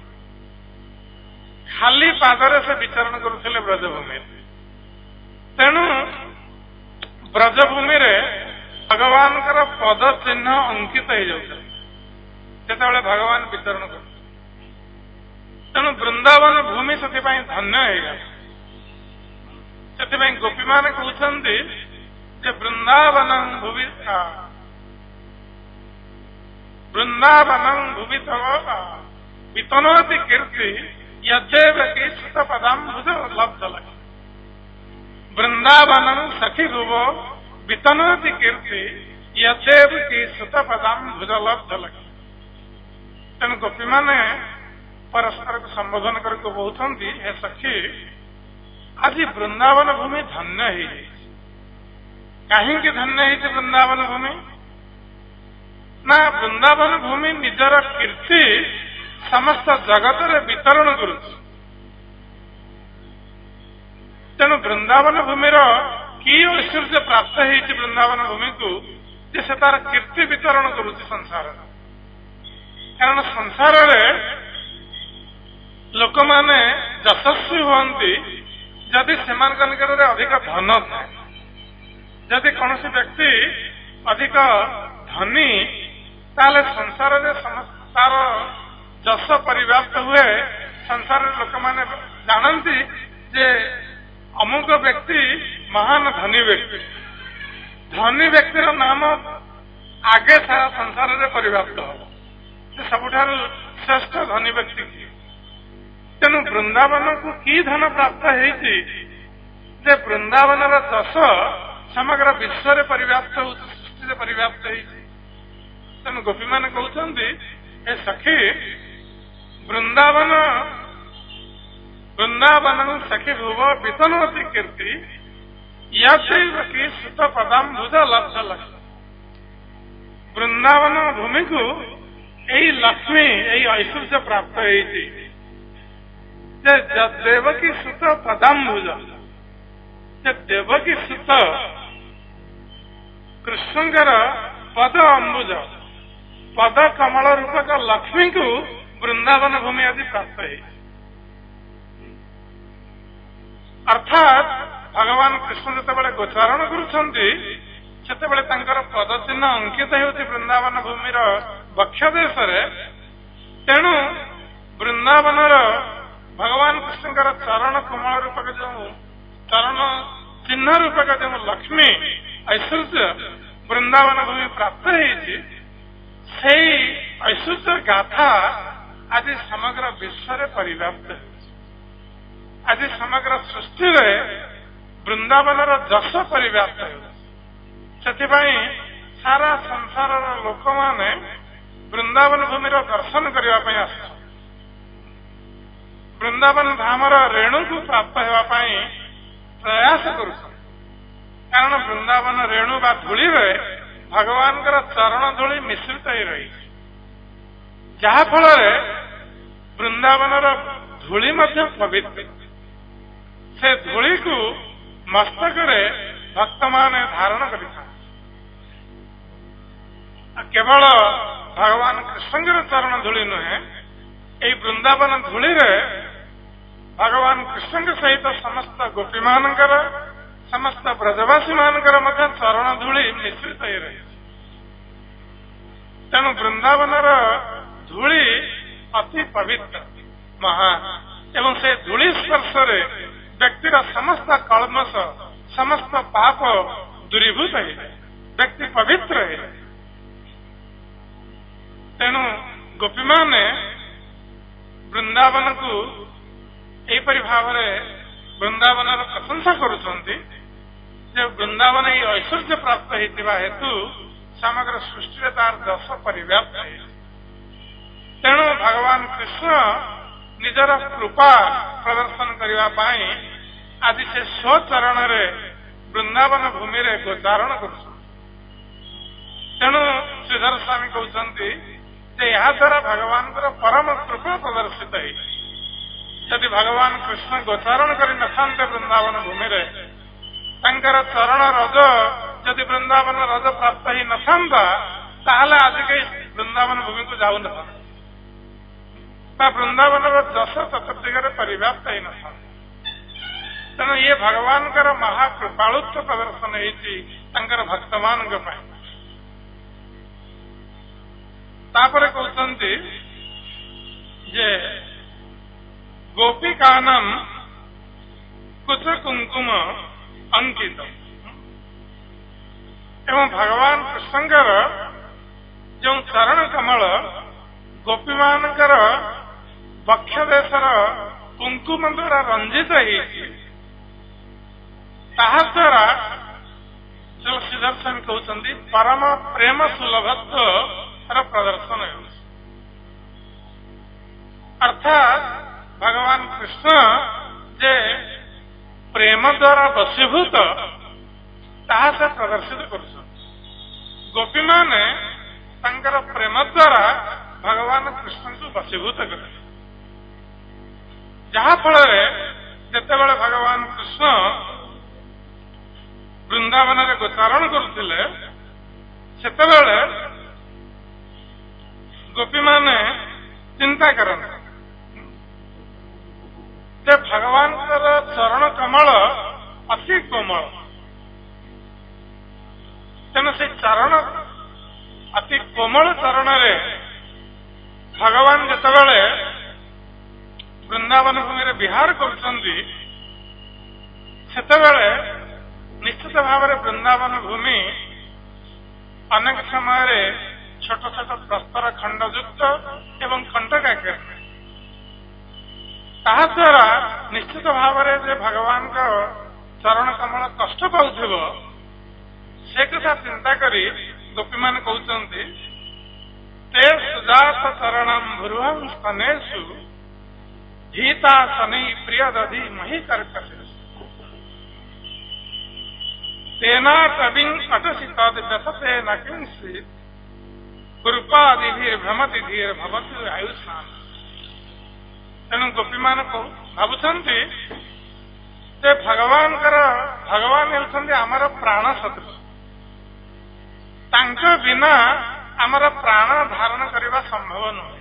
ଖାଲି ପାଦରେ ସେ ବିଚରଣ କରୁଥିଲେ ବ୍ରଜଭୂମିରେ। ତେଣୁ ବ୍ରଜଭୂମିରେ ଭଗବାନଙ୍କର ପଦ ଚିହ୍ନ ଅଙ୍କିତ ହେଇଯାଉଥିଲା ଯେତେବେଳେ ଭଗବାନ ବିଚରଣ କରୁଥିଲେ। ତେଣୁ ବୃନ୍ଦାବନ ଭୂମି ସେଥିପାଇଁ ଧନ୍ୟ ହେଇଗଲା। ସେଥିପାଇଁ ଗୋପୀମାନେ କହୁଛନ୍ତି ଯେ ବୃନ୍ଦାବନଂ ଭୁବି ତବ ବିତନୋତି କୀର୍ତ୍ତି ୟଦେବ କି ସୁତ ପଦାମ୍ଭୁଜ ଲବ୍ଧ ଲକ୍ଷ୍ମୀ। ବୃନ୍ଦାବନଂ ସଖୀ ଭୁବ ବିତନୋତି କୀର୍ତ୍ତି ୟଦେବ କି ସୁତ ପଦାମ୍ଭୁଜ ଲବ୍ଧ ଲକ୍ଷ୍ମୀ। ଗୋପୀ ମାନେ ପରସ୍ପରକୁ ସମ୍ବୋଧନ କରିକୁ କହୁଛନ୍ତି, ହେ ସଖୀ, ଆଜି ବୃନ୍ଦାବନ ଭୂମି ଧନ୍ୟ ହେଇଯାଇଛି। କାହିଁକି ଧନ୍ୟ ହେଇଛି ବୃନ୍ଦାବନ ଭୂମି? ନା ବୃନ୍ଦାବନ ଭୂମି ନିଜର କୀର୍ତ୍ତି ସମସ୍ତ ଜଗତରେ ବିତରଣ କରୁଛି। ତେଣୁ ବୃନ୍ଦାବନ ଭୂମିର କି ଐଶ୍ୱର୍ଯ୍ୟ ପ୍ରାପ୍ତ ହେଇଛି ବୃନ୍ଦାବନ ଭୂମିକୁ ଯେ ସେ ତାର କୀର୍ତ୍ତି ବିତରଣ କରୁଛି ସଂସାରରେ। କାରଣ ସଂସାରରେ ଲୋକମାନେ ଯଶସ୍ୱୀ ହୁଅନ୍ତି ଯଦି ସେମାନଙ୍କ ନିକଟରେ ଅଧିକ ଧନ ଥାଏ। ଯଦି କୌଣସି ବ୍ୟକ୍ତି ଅଧିକ ଧନୀ, ତାହେଲେ ସଂସାରରେ ତାର ଯଶ ପରିବ୍ୟାପ୍ତ ହୁଏ। ସଂସାରରେ ଲୋକମାନେ ଜାଣନ୍ତି ଯେ ଅମୁକ ବ୍ୟକ୍ତି ମହାନ ଧନୀ ବ୍ୟକ୍ତି। ଧନୀ ବ୍ୟକ୍ତିର ନାମ ଆଗେ ସାରା ସଂସାରରେ ପରିବ୍ୟାପ୍ତ ହେବ, ସେ ସବୁଠାରୁ ଶ୍ରେଷ୍ଠ ଧନୀ ବ୍ୟକ୍ତି କିଏ। ତେଣୁ ବୃନ୍ଦାବନକୁ କି ଧନ ପ୍ରାପ୍ତ ହେଇଛି ଯେ ବୃନ୍ଦାବନର ଯଶ ସମଗ୍ର ବିଶ୍ୱରେ ପରିବ୍ୟାପ୍ତ ହେଉଛି, ସୃଷ୍ଟିରେ ପରିବ୍ୟାପ୍ତ ହେଇଛି। ତେଣୁ ଗୋପୀମାନେ କହୁଛନ୍ତି, ଏ ସଖୀ, ବୃନ୍ଦାବନ ସଖୀ ଭୁବ ବିତନୋତି କୀର୍ତ୍ତି ୟଦୈବ କି ସୁତ ପଦାମ୍ଭୁଜ ଲବ୍ଧ ଲକ୍ଷ୍ମୀ। ବୃନ୍ଦାବନ ଭୂମିକୁ ଏଇ ଲକ୍ଷ୍ମୀ, ଏଇ ଐଶ୍ୱର୍ଯ୍ୟ ପ୍ରାପ୍ତ ହେଇଛି ଯେ ଦେବକୀ ସୁତ ପଦାମ୍ଭୁଜ, ଯେ ଦେବକୀ ସୁତ କୃଷ୍ଣଙ୍କର ପଦ ଅମ୍ବୁଜ, ପଦ କମଳ ରୂପକ ଲକ୍ଷ୍ମୀଙ୍କୁ ବୃନ୍ଦାବନ ଭୂମି ଆଜି ପ୍ରାପ୍ତ ହେଇଛି। ଅର୍ଥାତ୍ ଭଗବାନ କୃଷ୍ଣ ଯେତେବେଳେ ଗୋଚାରଣ କରୁଛନ୍ତି, ସେତେବେଳେ ତାଙ୍କର ପଦ ଚିହ୍ନ ଅଙ୍କିତ ହେଉଛି ବୃନ୍ଦାବନ ଭୂମିର ବକ୍ଷ ଦେଶରେ। ତେଣୁ ବୃନ୍ଦାବନର ଭଗବାନ କୃଷ୍ଣଙ୍କର ଚରଣ କୋମଳ ରୂପକ ଯେଉଁ ଚରଣ ଚିହ୍ନ ରୂପକ ଯେଉଁ ଲକ୍ଷ୍ମୀ ଐଶ୍ୱର୍ଯ୍ୟ ବୃନ୍ଦାବନ ଭୂମି ପ୍ରାପ୍ତ ହେଇଛି, ସେଇ ଐଶ୍ୱର୍ଯ୍ୟ ଗାଥା ଆଜି ସମଗ୍ର ବିଶ୍ୱରେ ପରିବ୍ୟାପ୍ତ ହେଉଛି। ଆଜି ସମଗ୍ର ସୃଷ୍ଟିରେ ବୃନ୍ଦାବନର ଯଶ ପରିବ୍ୟାପ୍ତ ହେଉଛି। ସେଥିପାଇଁ ସାରା ସଂସାରର ଲୋକମାନେ ବୃନ୍ଦାବନ ଭୂମିର ଦର୍ଶନ କରିବା ପାଇଁ ଆସୁଛନ୍ତି। ବୃନ୍ଦାବନ ଧାମର ରେଣୁକୁ ପ୍ରାପ୍ତ ହେବା ପାଇଁ ପ୍ରୟାସ କରୁଛନ୍ତି। କାରଣ ବୃନ୍ଦାବନ ରେଣୁ ବା ଧୂଳିରେ ଭଗବାନଙ୍କର ଚରଣ ଧୂଳି ମିଶ୍ରିତ ହୋଇ ରହିଛି, ଯାହାଫଳରେ ବୃନ୍ଦାବନର ଧୂଳି ମଧ୍ୟ ପବିତ୍ର। ସେ ଧୂଳିକୁ ମସ୍ତକରେ ଭକ୍ତମାନେ ଧାରଣ କରିଥାନ୍ତି। କେବଳ ଭଗବାନ କୃଷ୍ଣଙ୍କର ଚରଣ ଧୂଳି ନୁହେଁ, ଏହି ବୃନ୍ଦାବନ ଧୂଳିରେ ଭଗବାନ କୃଷ୍ଣଙ୍କ ସହିତ ସମସ୍ତ ଗୋପୀମାନଙ୍କର, ସମସ୍ତ ବ୍ରଜବାସୀ ମାନଙ୍କର ମଧ୍ୟ ଚରଣ ଧୂଳି ମିଶ୍ରିତ ହୋଇ ରହିଛି। ତେଣୁ ବୃନ୍ଦାବନର ଧୂଳି ଅତି ପବିତ୍ର, ମହାନ, ଏବଂ ସେ ଧୂଳି ସ୍ପର୍ଶରେ ବ୍ୟକ୍ତିର ସମସ୍ତ କଳମସ, ସମସ୍ତ ପାପ ଦୂରୀଭୂତ ହେଇଯାଏ, ବ୍ୟକ୍ତି ପବିତ୍ର ହେଇଯାଏ। ତେଣୁ ଗୋପୀମାନେ ବୃନ୍ଦାବନକୁ ଏହିପରି ଭାବରେ ବୃନ୍ଦାବନର ପ୍ରଶଂସା କରୁଛନ୍ତି ଯେ ବୃନ୍ଦାବନ ଏହି ଐଶ୍ୱର୍ଯ୍ୟ ପ୍ରାପ୍ତ ହେଇଥିବା ହେତୁ ସମଗ୍ର ସୃଷ୍ଟିରେ ତାର ଯଶ ପରିବ୍ୟାପ୍ତ ହେଇଛି। ତେଣୁ ଭଗବାନ କୃଷ୍ଣ ନିଜର କୃପା ପ୍ରଦର୍ଶନ କରିବା ପାଇଁ ଆଜି ସେ ସ୍ୱଚରଣରେ ବୃନ୍ଦାବନ ଭୂମିରେ ଗୋଚାରଣ କରୁଛନ୍ତି। ତେଣୁ ଶ୍ରୀଧର ସ୍ୱାମୀ କହୁଛନ୍ତି ଯେ ଏହା ଦ୍ୱାରା ଭଗବାନଙ୍କର ପରମ କୃପା ପ୍ରଦର୍ଶିତ ହେଇଛି। ଯଦି ଭଗବାନ କୃଷ୍ଣ ଗୋଚାରଣ କରିନଥାନ୍ତେ ବୃନ୍ଦାବନ ଭୂମିରେ, ତାଙ୍କର ଚରଣ ରଜ ଯଦି ବୃନ୍ଦାବନ ରଜ ପ୍ରାପ୍ତ ହେଇ ନଥାନ୍ତା, ତାହେଲେ ଆଜି କେହି ବୃନ୍ଦାବନ ଭୂମିକୁ ଯାଉନଥାନ୍ତେ, ବା ବୃନ୍ଦାବନର ଯଶ ଚତୁର୍ଦିଗରେ ପରିବ୍ୟାପ୍ତ ହେଇନଥାନ୍ତା। ତେଣୁ ଇଏ ଭଗବାନଙ୍କର ମହାକୃପାଳୁତ୍ୱ ପ୍ରଦର୍ଶନ ହେଇଛି ତାଙ୍କର ଭକ୍ତମାନଙ୍କ ପାଇଁ। ତାପରେ କହୁଛନ୍ତି ଯେ ଗୋପିକାନମ କୁଚ କୁଙ୍କୁମ ଅଙ୍କିତ, ଏବଂ ଭଗବାନ କୃଷ୍ଣଙ୍କର ଯେଉଁ ଚରଣ କମଳ ଗୋପୀମାନଙ୍କର ବକ୍ଷ ଦେଶର କୁଙ୍କୁମ ଦ୍ୱାରା ରଞ୍ଜିତ ହେଇଛି, ତାହା ଦ୍ୱାରା ଯୋଉ ଶ୍ରୀଧର ସ୍ୱାମୀ କହୁଛନ୍ତି ପରମ ପ୍ରେମ ସୁଲଭତ୍ୱର ପ୍ରଦର୍ଶନ ହେଉଛି। अर्थात भगवान कृष्ण जे प्रेम द्वारा वशीभूत ताहा से प्रदर्शित कर गोपी माने तांकर प्रेम द्वारा भगवान कृष्ण को वशीभूत कर जहा फल जितेबाला भगवान कृष्ण वृंदावन में गोचारण करुले सेतेबाला गोपी माने चिंता करते जे भगवान चरण कमल अति कोमल तेणु से चरण अति कोमल चरण रे भगवान जितेबाला वृंदावन भूमि रे विहार करुछंती सेतेबाला निश्चित भाव में वृंदावन भूमि अनेक समय छोट छोट प्रस्तर खंडयुक्त एवं खंडकाकार ताद्वारा निश्चित भाव में भगवान का चरण कमल कष्ट पाउथिबो से कथा चिंता करी गोपी मान कहते ते सुजात चरणम भ्रुवं स्तनेषु भीता शनि प्रिय दधि मही कर्कश तेना तबिं अटसी तद दशते न किंसी कृपादिधीर भ्रमति धीर भवतु आयुष्मान तेणु गोपी मान भावुंट भगवान होउछन्ति आमर प्राण सदृश तांको बिना आमर प्राण धारण करने संभव नुहे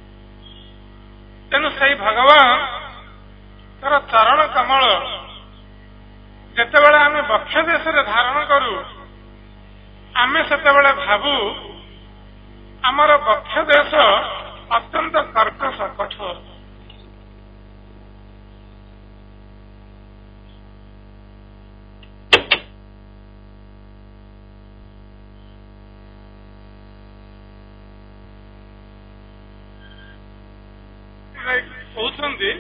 तेणु से भगवान तर चरण कमल जितेबाला आम बक्ष देश धारण करू आमे सेतेबाला भाबू आमर बक्ष देश अत्यंत कर्कश कठोर कहते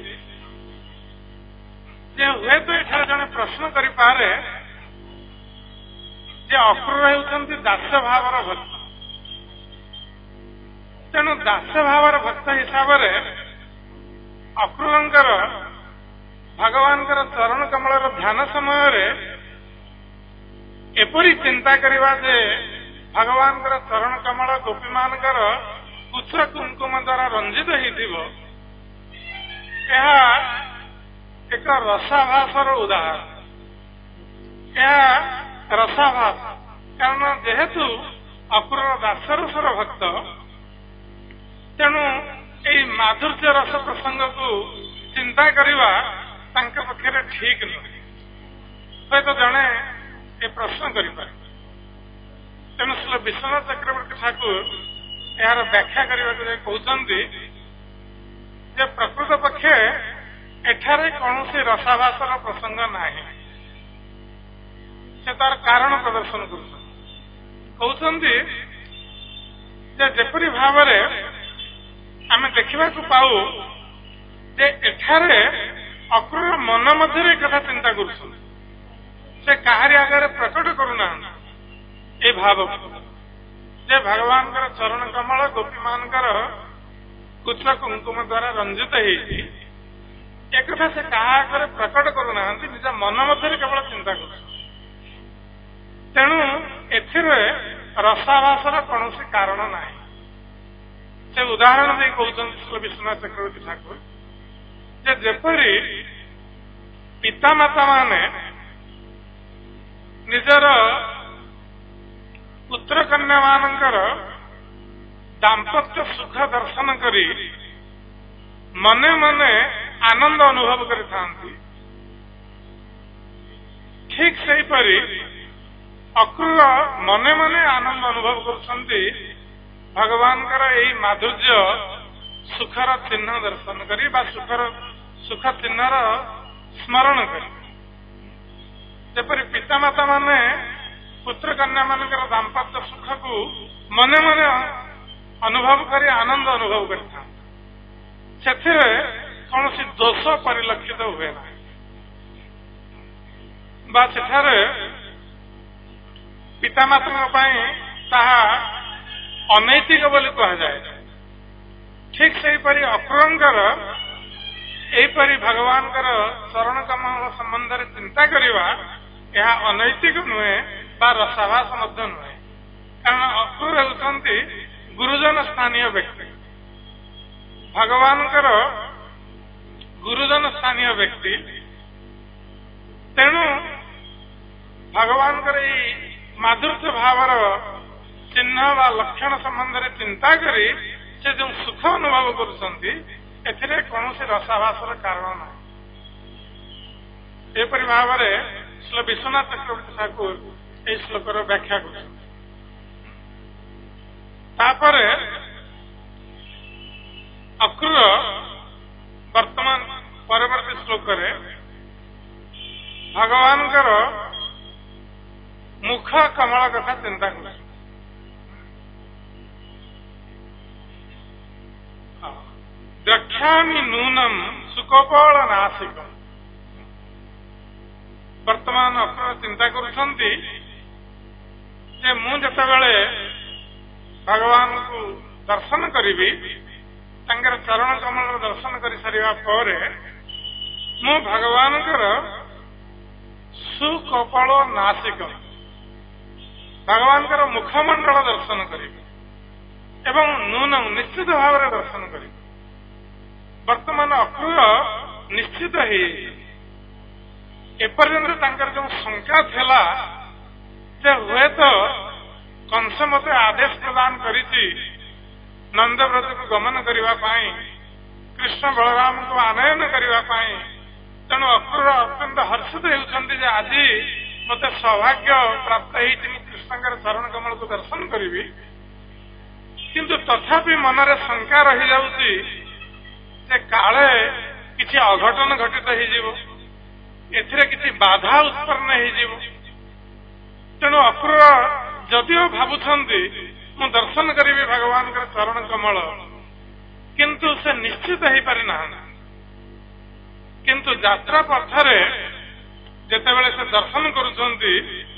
हुए तो एठार जड़े प्रश्न करें अक्रूर होती दास्य भावर भक्त तेणु दास्य भावर भक्त हिसाब से अक्रूर भगवान चरण कमल ध्यान समय एपरी चिंता करवा जे भगवान चरण कमल गोपी मान पुछ कुंकुम द्वारा रंजित हो एक रसाभासर उदाहरण रसाभास कारण जेहेतु अक्रूर दासरसर भक्त तेणु यही माधुर्य रस प्रसंग को चिंता करवा पक्षे ठीक नुहे हूँ तो जड़े ये प्रश्न करें तेणु श्री विश्वनाथ चक्रवर्ती ठाकुर यार व्याख्या करने कहते प्रकृत पक्षे एठारे कौन सी रसाभासर प्रसंग नहीं से तार कारण प्रदर्शन कहते जेपरी भाव आम देखा पाऊ जे एठारे अक्रूर मन मध्य कथा चिंता कर कहारी आगे प्रकट करूना ये भाव जे भगवान चरण कमल गोपी मान कुछ कुंकुम द्वारा रंजित एक से कहा प्रकट करूना निज मन मध्य केवल चिंता कर तेणु रसाभासर कौन कारण ना से उदाहरण दे कहते श्री विश्वनाथ चक्रवर्ती ठाकुर जेपरी पितामाता माने निजर पुत्र कन्या मानकर दाम्पत्य सुख दर्शन करी मने मने आनंद अनुभव करता ठीक से अक्रूर मने मने आनंद अनुभव कर भगवान यही माधुर्य सुखर चिन्ह दर्शन करी सुख चिन्हर स्मरण करी जेपरी पितामाता माने पुत्र कन्या मानकर दाम्पत्य सुख को मने मने अनुभव करी आनंद अनुभव करता कौन सी दोष परिलक्षित हुए ना सेठारे पितामाता ताहा अनैतिक बोली कह जाए ठीक से ସେହିପରି ଅକ୍ରୁରଙ୍କର ଏହିପରି ଭଗବାନଙ୍କର ଚରଣ କମଳ ସମ୍ବନ୍ଧରେ ଚିନ୍ତା କରିବା ଏହା ଅନୈତିକ ନୁହେଁ ବା ରସାଭାସ ମଧ୍ୟ ନୁହେଁ। କାରଣ ଅକ୍ରୁର ହେଉଛନ୍ତି ଗୁରୁଜନ ସ୍ଥାନୀୟ ବ୍ୟକ୍ତି, ଭଗବାନଙ୍କର ଗୁରୁଜନ ସ୍ଥାନୀୟ ବ୍ୟକ୍ତି। ତେଣୁ ଭଗବାନଙ୍କର ଏଇ ମାଧୁର୍ଯ୍ୟ ଭାବର ଚିହ୍ନ ବା ଲକ୍ଷଣ ସମ୍ବନ୍ଧରେ ଚିନ୍ତା କରି ସେ ଯେଉଁ ସୁଖ ଅନୁଭବ କରୁଛନ୍ତି ଏଥିରେ କୌଣସି ରସାଭାସର କାରଣ ନାହିଁ। ଏପରି ଭାବରେ ଶ୍ରୀ ବିଶ୍ୱନାଥ ଚକ୍ରବର୍ତ୍ତୀ ଠାକୁର ଏହି ଶ୍ଲୋକର ବ୍ୟାଖ୍ୟା କରୁଛନ୍ତି। ତାପରେ ଅକ୍ରୁର ବର୍ତ୍ତମାନ ପରବର୍ତ୍ତୀ ଶ୍ଲୋକରେ ଭଗବାନଙ୍କର ମୁଖ କମଳ କଥା ଚିନ୍ତା କରୁଛନ୍ତି। ଦ୍ରକ୍ଷ୍ୟାମି ନୂନମ ସୁକୋପଳ ନାସିକମ୍। ବର୍ତ୍ତମାନ ଅକ୍ରୁର ଚିନ୍ତା କରୁଛନ୍ତି ଯେ ମୁଁ ଯେତେବେଳେ ଭଗବାନଙ୍କୁ ଦର୍ଶନ କରିବି, ତାଙ୍କର ଚରଣ କମଳର ଦର୍ଶନ କରିସାରିବା ପରେ ମୁଁ ଭଗବାନଙ୍କର ସୁକୋପଳ ନାସିକମ୍, ଭଗବାନଙ୍କର ମୁଖମଣ୍ଡଳ ଦର୍ଶନ କରିବି ଏବଂ ନୂନମ ନିଶ୍ଚିତ ଭାବରେ ଦର୍ଶନ କରିବି। ବର୍ତ୍ତମାନ ଅକ୍ରୁର ନିଶ୍ଚିତ ହେଇଯାଇଛି। ଏପର୍ଯ୍ୟନ୍ତ ତାଙ୍କର ଯେଉଁ ଶଙ୍କା ଥିଲା ଯେ ହୁଏତ କଂସ ମୋତେ ଆଦେଶ ପ୍ରଦାନ କରିଛି ନନ୍ଦବ୍ରଜକୁ ଗମନ କରିବା ପାଇଁ, କୃଷ୍ଣ ବଳରାମଙ୍କୁ ଆନୟନ କରିବା ପାଇଁ, ତେଣୁ ଅକ୍ରୁର ଅତ୍ୟନ୍ତ ହର୍ଷିତ ହେଉଛନ୍ତି ଯେ ଆଜି ମୋତେ ସୌଭାଗ୍ୟ ପ୍ରାପ୍ତ ହେଇଛି, ମୁଁ କୃଷ୍ଣଙ୍କର ଚରଣ କମଳକୁ ଦର୍ଶନ କରିବି। କିନ୍ତୁ ତଥାପି ମନରେ ଶଙ୍କା ରହିଯାଉଛି ଯେ କାଳେ କିଛି ଅଘଟଣ ଘଟିତ ହେଇଯିବ, ଏଥିରେ କିଛି ବାଧା ଉତ୍ପନ୍ନ ହେଇଯିବ। ତେଣୁ ଅକ୍ରୁର ଯଦିଓ ଭାବୁଛନ୍ତି ମୁଁ ଦର୍ଶନ କରିବି ଭଗବାନଙ୍କର ଚରଣ କମଳ, କିନ୍ତୁ ସେ ନିଶ୍ଚିତ ହେଇପାରିନାହାନ୍ତି। କିନ୍ତୁ ଯାତ୍ରା ପଥରେ ଯେତେବେଳେ ସେ ଦର୍ଶନ କରୁଛନ୍ତି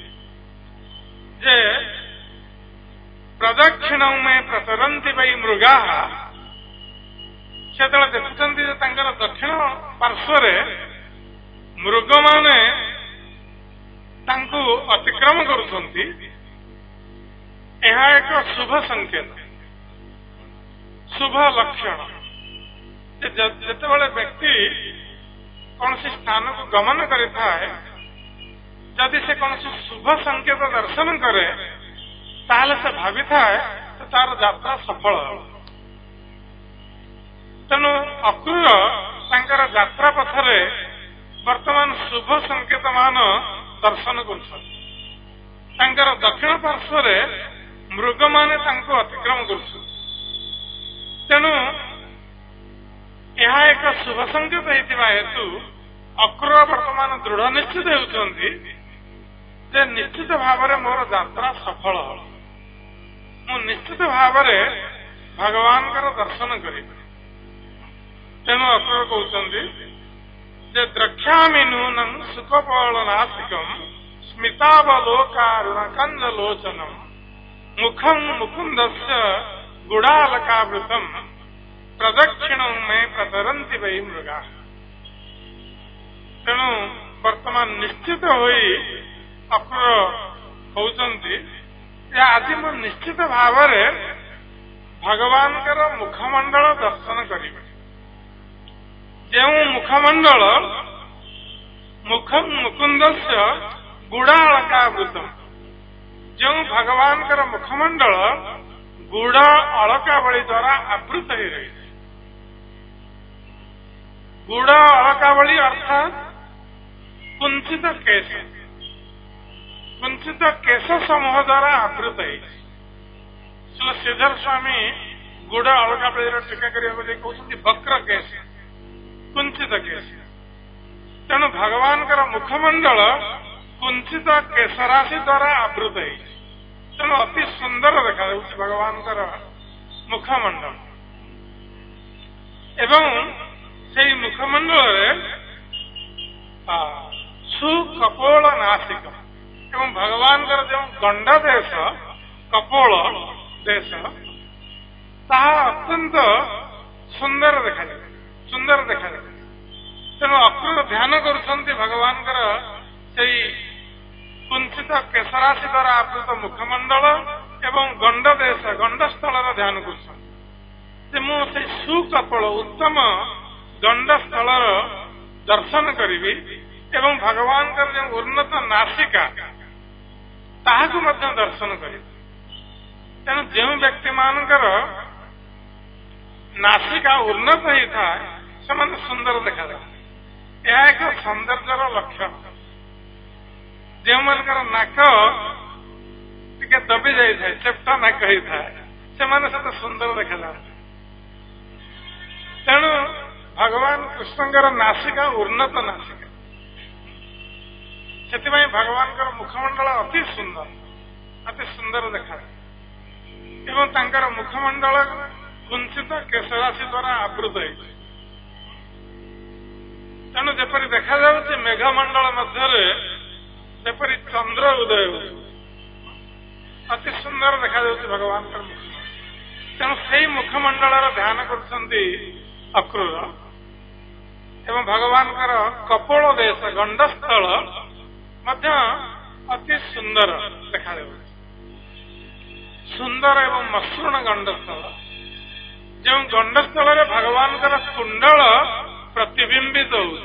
ଯେ ପ୍ରଦକ୍ଷିଣଂ ମେ ପ୍ରଚରନ୍ତି ବୈ ମୃଗାଃ, ସେତେବେଳେ ଦେଖୁଛନ୍ତି ଯେ ତାଙ୍କର ଦକ୍ଷିଣ ପାର୍ଶ୍ୱରେ ମୃଗମାନେ ତାଙ୍କୁ ଅତିକ୍ରମ କରୁଛନ୍ତି। ଏହା ଏକ ଶୁଭ ସଂକେତ, ଶୁଭ ଲକ୍ଷଣ। ଯେତେବେଳେ ବ୍ୟକ୍ତି କୌଣସି ସ୍ଥାନକୁ ଗମନ କରିଥାଏ, ଯଦି ସେ କୌଣସି ଶୁଭ ସଂକେତ ଦର୍ଶନ କରେ ତାହେଲେ ସେ ଭାବିଥାଏ ଯେ ତାର ଯାତ୍ରା ସଫଳ ହେବ। ତେଣୁ ଅକ୍ରୁର ତାଙ୍କର ଯାତ୍ରା ପଥରେ ବର୍ତ୍ତମାନ ଶୁଭ ସଂକେତ ମାନ ଦର୍ଶନ କରୁଛନ୍ତି। ତାଙ୍କର ଦକ୍ଷିଣ ପାର୍ଶ୍ୱରେ ମୃଗମାନେ ତାଙ୍କୁ ଅତିକ୍ରମ କରୁଛନ୍ତି। ତେଣୁ ଏହା ଏକ ଶୁଭ ସଂକେତ ହେଇଥିବା ହେତୁ ଅକ୍ରୁର ବର୍ତ୍ତମାନ ଦୃଢ ନିଶ୍ଚିତ ହେଉଛନ୍ତି ଯେ ନିଶ୍ଚିତ ଭାବରେ ମୋର ଯାତ୍ରା ସଫଳ ହେବ, ମୁଁ ନିଶ୍ଚିତ ଭାବରେ ଭଗବାନଙ୍କର ଦର୍ଶନ କରିବି। ତେଣୁ ଅକ୍ରୁର କହୁଛନ୍ତି ଯେ ଦ୍ରକ୍ଷ୍ୟାମି ନୂନଂ ସୁକୋପଳ ନାସିକମ୍ ସ୍ମିତାବଲୋକାରୁଣ କଞ୍ଜଲୋଚନମ୍ ମୁଖଂ ମୁକୁନ୍ଦସ୍ୟ ଗୁଡାଲକାବୃତମ୍ ପ୍ରଦକ୍ଷିଣଂ ମେ ପ୍ରଚରନ୍ତି ବୈ ମୃଗାଃ। ତେଣୁ ବର୍ତ୍ତମାନ ନିଶ୍ଚିତ ହୋଇ ଅକ୍ରୁର କହୁଛନ୍ତି ଯେ ଆଜି ମୁଁ ନିଶ୍ଚିତ ଭାବରେ ଭଗବାନଙ୍କର ମୁଖମଣ୍ଡଳ ଦର୍ଶନ କରିବି। ଯେଉଁ ମୁଖମଣ୍ଡଳ ମୁଖଂ ମୁକୁନ୍ଦସ୍ୟ ଗୁଡାଳକାବୃତମ୍, ଯେଉଁ ଭଗବାନଙ୍କର ମୁଖମଣ୍ଡଳ ଗୁଡ ଅଳକାବଳୀ ଦ୍ୱାରା ଆବୃତ ହୋଇ ରହିଛି। ଗୁଡ ଅଳକାବଳୀ ଅର୍ଥାତ୍ କୁଞ୍ଚିତ କେଶ, କୁଞ୍ଚିତ କେଶ ସମୂହ ଦ୍ୱାରା ଆବୃତ ହେଇଛି। ଶ୍ରୀଧର ସ୍ୱାମୀ ଗୁଡ ଅଳକାବଳୀର ଟୀକା କରିବାକୁ ଯାଇ କହୁଛନ୍ତି ବକ୍ର କେଶ, କୁଞ୍ଚିତ କେଶ। ତେଣୁ ଭଗବାନଙ୍କର ମୁଖମଣ୍ଡଳ କୁଞ୍ଚିତ କେଶରାଶି ଦ୍ୱାରା ଆବୃତ ହେଇଛି। ତେଣୁ ଅତି ସୁନ୍ଦର ଦେଖାଯାଉଛି ଭଗବାନଙ୍କର ମୁଖମଣ୍ଡଳ। ଏବଂ ସେହି ମୁଖମଣ୍ଡଳରେ ସୁକପୋଳ ନାସିକ ଏବଂ ଭଗବାନଙ୍କର ଯେଉଁ ଗଣ୍ଡ ଦେଶ, କପୋଳ ଦେଶ, ତାହା ଅତ୍ୟନ୍ତ ସୁନ୍ଦର ଦେଖାଯାଏ। ତେଣୁ ଅକ୍ରୂର ଧ୍ୟାନ କରୁଛନ୍ତି ଭଗବାନଙ୍କର ସେଇ କୁଞ୍ଚିତ କେଶରାଶି ଦ୍ୱାରା ଆବୃତ ମୁଖମଣ୍ଡଳ ଏବଂ ଗଣ୍ଡସ୍ଥଳର ଧ୍ୟାନ କରୁଛନ୍ତି ଯେ ମୁଁ ସେଇ ସୁକପଳ ଉତ୍ତମ ଗଣ୍ଡସ୍ଥଳର ଦର୍ଶନ କରିବି ଏବଂ ଭଗବାନଙ୍କର ଯେଉଁ ଉନ୍ନତ ନାସିକା ତାହାକୁ ମଧ୍ୟ ଦର୍ଶନ କରିବି। ତେଣୁ ଯେଉଁ ବ୍ୟକ୍ତିମାନଙ୍କର ନାସିକା ଉନ୍ନତ ହେଇଥାଏ ସେମାନେ ସୁନ୍ଦର ଦେଖାଯାଏ। ଏହା ଏକ ସୌନ୍ଦର୍ଯ୍ୟର ଲକ୍ଷଣ। ଯେଉଁମାନଙ୍କର ନାକ ଟିକେ ଦବି ଯାଇଥାଏ, ଚେପ୍ଟା ନାକ ହେଇଥାଏ, ସେମାନେ ସେତେ ସୁନ୍ଦର ଦେଖାଯାଆନ୍ତି। ତେଣୁ ଭଗବାନ କୃଷ୍ଣଙ୍କର ନାସିକା ଉନ୍ନତ ନାସିକା, ସେଥିପାଇଁ ଭଗବାନଙ୍କର ମୁଖମଣ୍ଡଳ ଅତି ସୁନ୍ଦର ଦେଖାଯାଏ ଏବଂ ତାଙ୍କର ମୁଖମଣ୍ଡଳ କୁଞ୍ଚିତ କେଶରାଶି ଦ୍ୱାରା ଆବୃତ ହେଇଛି। ତେଣୁ ଯେପରି ଦେଖାଯାଉଛି ମେଘମଣ୍ଡଳ ମଧ୍ୟରେ ଯେପରି ଚନ୍ଦ୍ର ଉଦୟ ହେଉଛି, ଅତି ସୁନ୍ଦର ଦେଖାଯାଉଛି ଭଗବାନଙ୍କର ମୁଖମଣ୍ଡଳ। ତେଣୁ ସେଇ ମୁଖମଣ୍ଡଳର ଧ୍ୟାନ କରୁଛନ୍ତି ଅକ୍ରୂର ଏବଂ ଭଗବାନଙ୍କର କପୋଳ ଦେଶ ଗଣ୍ଡସ୍ଥଳ ମଧ୍ୟ ଅତି ସୁନ୍ଦର ଦେଖାଯାଉଛି। ସୁନ୍ଦର ଏବଂ ମସୃଣ ଗଣ୍ଡସ୍ଥଳ, ଯେଉଁ ଗଣ୍ଡସ୍ଥଳରେ ଭଗବାନଙ୍କର କୁଣ୍ଡଳ ପ୍ରତିବିମ୍ବିତ ହେଉଛି।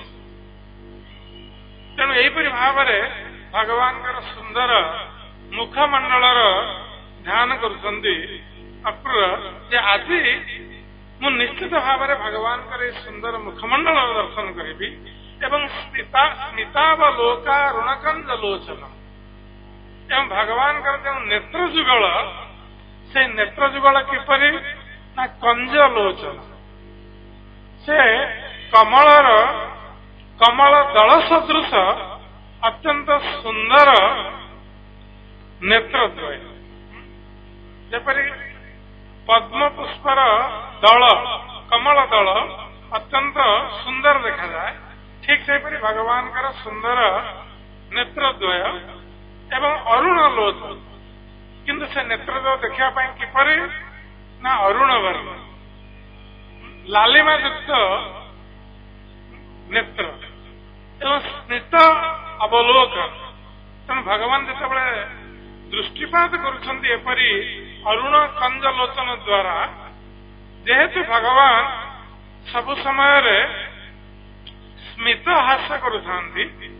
ତେଣୁ ଏହିପରି ଭାବରେ ଭଗବାନଙ୍କର ସୁନ୍ଦର ମୁଖମଣ୍ଡଳର ଧ୍ୟାନ କରୁଛନ୍ତି ଅକ୍ରୂର ଯେ ଆଜି ମୁଁ ନିଶ୍ଚିତ ଭାବରେ ଭଗବାନଙ୍କର ଏହି ସୁନ୍ଦର ମୁଖମଣ୍ଡଳର ଦର୍ଶନ କରିବି ଏବଂ ସ୍ମିତାବଲୋକାରୁଣକଞ୍ଜ ଲୋଚନ ଏବଂ ଭଗବାନଙ୍କର ଯେଉଁ ନେତ୍ର ଯୁଗଳ, ସେଇ ନେତ୍ର ଯୁଗଳ କିପରି ନା କଞ୍ଜ ଲୋଚନ, ସେ କମଳ ଦଳ ସଦୃଶ ଅତ୍ୟନ୍ତ ସୁନ୍ଦର ନେତ୍ରଦ୍ୱୟ। ଯେପରି ପଦ୍ମ ପୁଷ୍ପର ଦଳ, କମଳ ଦଳ ଅତ୍ୟନ୍ତ ସୁନ୍ଦର ଦେଖାଯାଏ, ଠିକ୍ ସେହିପରି ଭଗବାନଙ୍କର ସୁନ୍ଦର ନେତ୍ରଦ୍ୱୟ ଏବଂ ଅରୁଣ ଲୋଚନ। କିନ୍ତୁ ସେ ନେତ୍ରଦ୍ୱୟ ଦେଖିବା ପାଇଁ କିପରି ନା ଅରୁଣ ବର୍ଣ୍ଣ, ଲାଲିମା ଯୁକ୍ତ ନେତ୍ର ଏବଂ ସ୍ମିତ ଅବଲୋକନ। ତେଣୁ ଭଗବାନ ଯେତେବେଳେ ଦୃଷ୍ଟିପାତ କରୁଛନ୍ତି ଏପରି ଅରୁଣ କଞ୍ଜ ଲୋଚନ ଦ୍ୱାରା, ଯେହେତୁ ଭଗବାନ ସବୁ ସମୟରେ ସ୍ମିତ ହାସ କରୁଥାନ୍ତି,